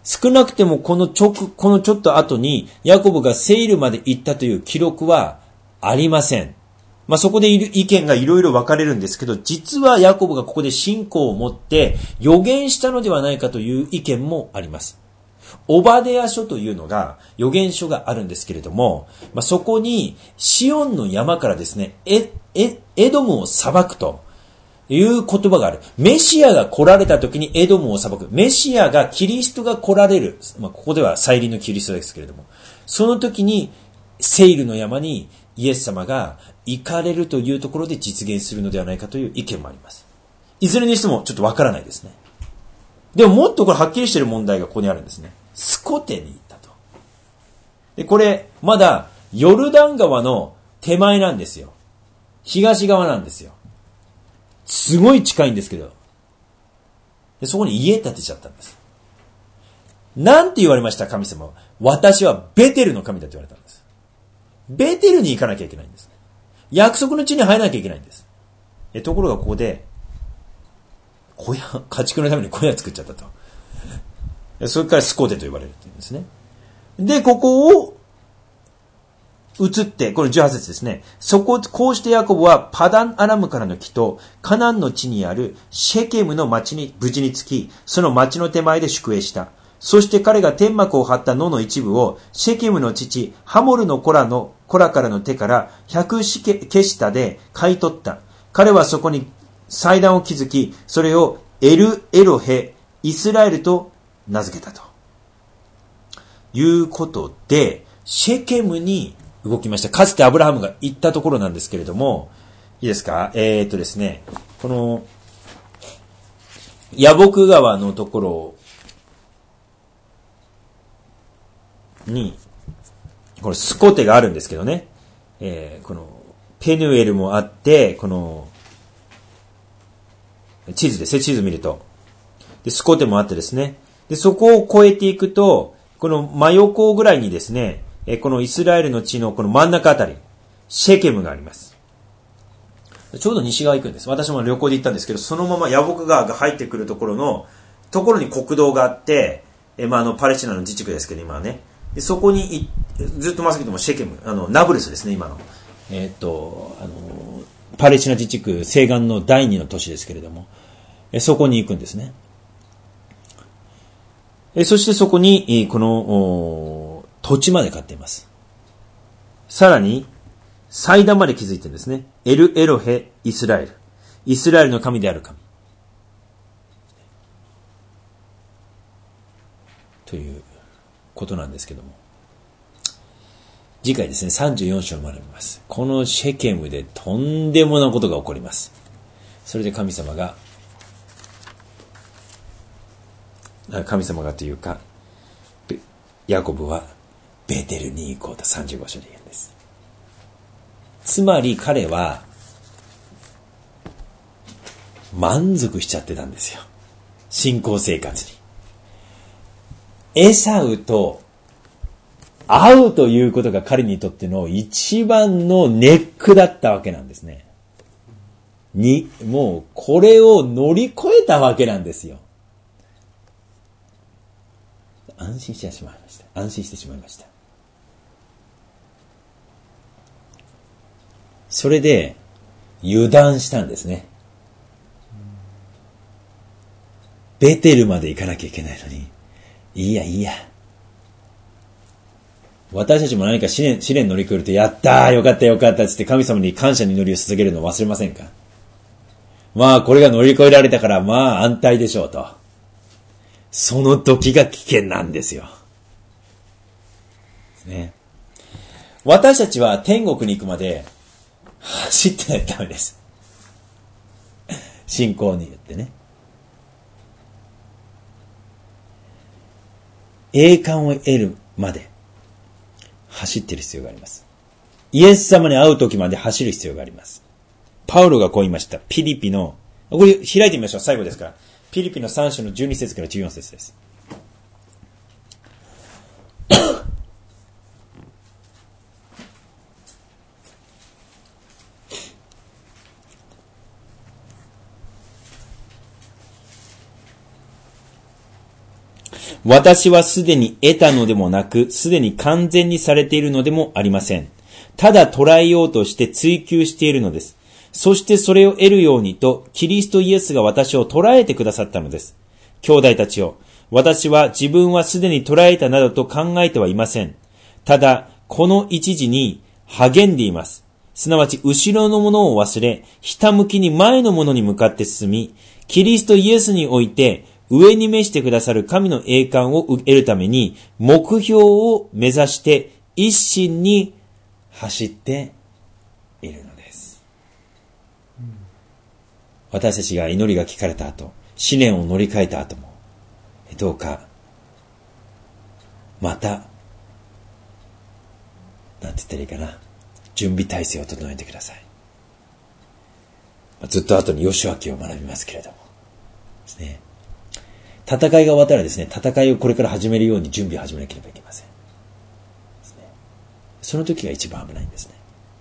少なくてもこのちょく、このちょっと後にヤコブがセイルまで行ったという記録はありません。まあ、そこでいる意見がいろいろ分かれるんですけど、実はヤコブがここで信仰を持って予言したのではないかという意見もあります。オバデヤ書というのが予言書があるんですけれども、まあ、そこにシオンの山からですね、エ、エ、エドムを裁くという言葉がある。メシアが来られた時にエドムを裁く。メシアが、キリストが来られる。まあ、ここでは再臨のキリストですけれども、その時にセイルの山にイエス様が行かれるというところで実現するのではないかという意見もあります。いずれにしてもちょっとわからないですね。でももっとこれはっきりしている問題がここにあるんですね。スコテに行ったと。で、これ、まだヨルダン川の手前なんですよ。東側なんですよ。すごい近いんですけど。で、そこに家建てちゃったんです。なんて言われました神様は。私はベテルの神だと言われたんです。ベテルに行かなきゃいけないんです。約束の地に入らなきゃいけないんです。えところがここで、小屋、家畜のために小屋作っちゃったと。それからスコテと呼ばれるって言うんですね。で、ここを移って、これじゅうはち節ですね。そこ、こうしてヤコブはパダンアラムからの木とカナンの地にあるシェケムの町に無事に着き、その町の手前で宿営した。そして彼が天幕を張った野の一部をシェケムの父ハモルの子らの子らからの手から百シケシタで買い取った。彼はそこに祭壇を築き、それをエルエロヘイスラエルと名付けたということで、シェケムに動きました。かつてアブラハムが行ったところなんですけれども、いいですか？えー、っとですね、このヤボク川のところにこのスコテがあるんですけどね、えー、このペヌエルもあって、この地図ですね、地図見るとでスコテもあってですね、でそこを越えていくと、この真横ぐらいにですね、このイスラエルの地のこの真ん中あたり、シェケムがあります。ちょうど西側行くんです。私も旅行で行ったんですけど、そのままヤボク川が入ってくるところの、ところに国道があって、えまあ、あの、パレスチナの自治区ですけど、今はね。でそこに、ずっとまっすぐともシェケム、あの、ナブルスですね、今の。えー、っと、あの、パレスチナ自治区、西岸の第二の都市ですけれども、えそこに行くんですね。えそしてそこに、この、土地まで買っています。さらに、祭壇まで築いてるんですね。エルエロヘイスラエル。イスラエルの神である神。ということなんですけども。次回ですね、さんじゅうよん章を学びます。このシェケムでとんでもないことが起こります。それで神様が、神様がというか、ヤコブはベテルに行こうとさんじゅうご章で言うんです。つまり彼は満足しちゃってたんですよ。信仰生活に。エサウと会うということが彼にとっての一番のネックだったわけなんですね。に、もうこれを乗り越えたわけなんですよ。安心してしまいました。安心してしまいました。それで油断したんですね。ベテルまで行かなきゃいけないのに、いいやいいや。私たちも何か試練、試練乗り越えると、やったーよかったよかったつって神様に感謝に祈りを捧げるのを忘れませんか？まあこれが乗り越えられたからまあ安泰でしょうと。その時が危険なんですよ。ね。私たちは天国に行くまで走ってないとダメです。信仰によってね。栄冠を得るまで走っている必要があります。イエス様に会う時まで走る必要があります。パウロがこう言いました。ピリピの、これ開いてみましょう。最後ですから。ピリピのさん章のじゅうに節からじゅうよん節です。 私はすでに得たのでもなく、すでに完全にされているのでもありません。ただ捉えようとして追求しているのです。そしてそれを得るようにと、キリストイエスが私を捉えてくださったのです。兄弟たちよ、私は自分はすでに捉えたなどと考えてはいません。ただ、この一時に励んでいます。すなわち、後ろのものを忘れ、ひたむきに前のものに向かって進み、キリストイエスにおいて、上に召してくださる神の栄冠を得るために、目標を目指して一心に走っているのです。うん、私たちが祈りが聞かれた後、試練を乗り換えた後も、どうか、また、なんて言ったらいいかな、準備体制を整えてください。ずっと後に義明を学びますけれどもですね。戦いが終わったらですね、戦いをこれから始めるように準備を始めなければいけません。ですね、その時が一番危ないんですね。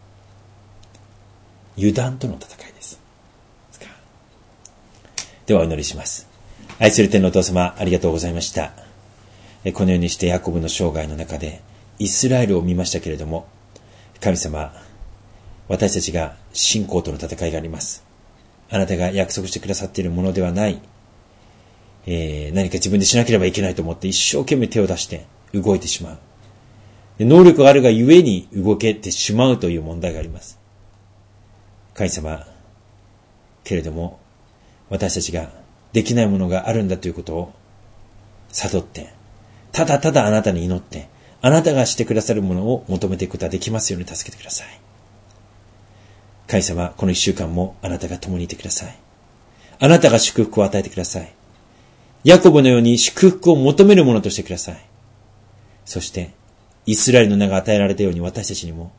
油断との戦いです。ですか。ではお祈りします。愛する天のお父様、ありがとうございました。このようにしてヤコブの生涯の中でイスラエルを見ましたけれども、神様、私たちが信仰との戦いがあります。あなたが約束してくださっているものではない、えー、何か自分でしなければいけないと思って一生懸命手を出して動いてしまう。で、能力があるがゆえに動けてしまうという問題があります。神様、けれども私たちができないものがあるんだということを悟って、ただただあなたに祈って、あなたがしてくださるものを求めていくことができますように助けてください。神様、この一週間もあなたが共にいてください。あなたが祝福を与えてください。ヤコブのように祝福を求めるものとしてください。そして、イスラエルの名が与えられたように私たちにも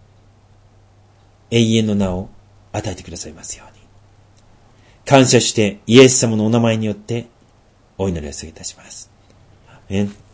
永遠の名を与えてくださいますように。感謝してイエス様のお名前によってお祈りを捧げいたします。アメン。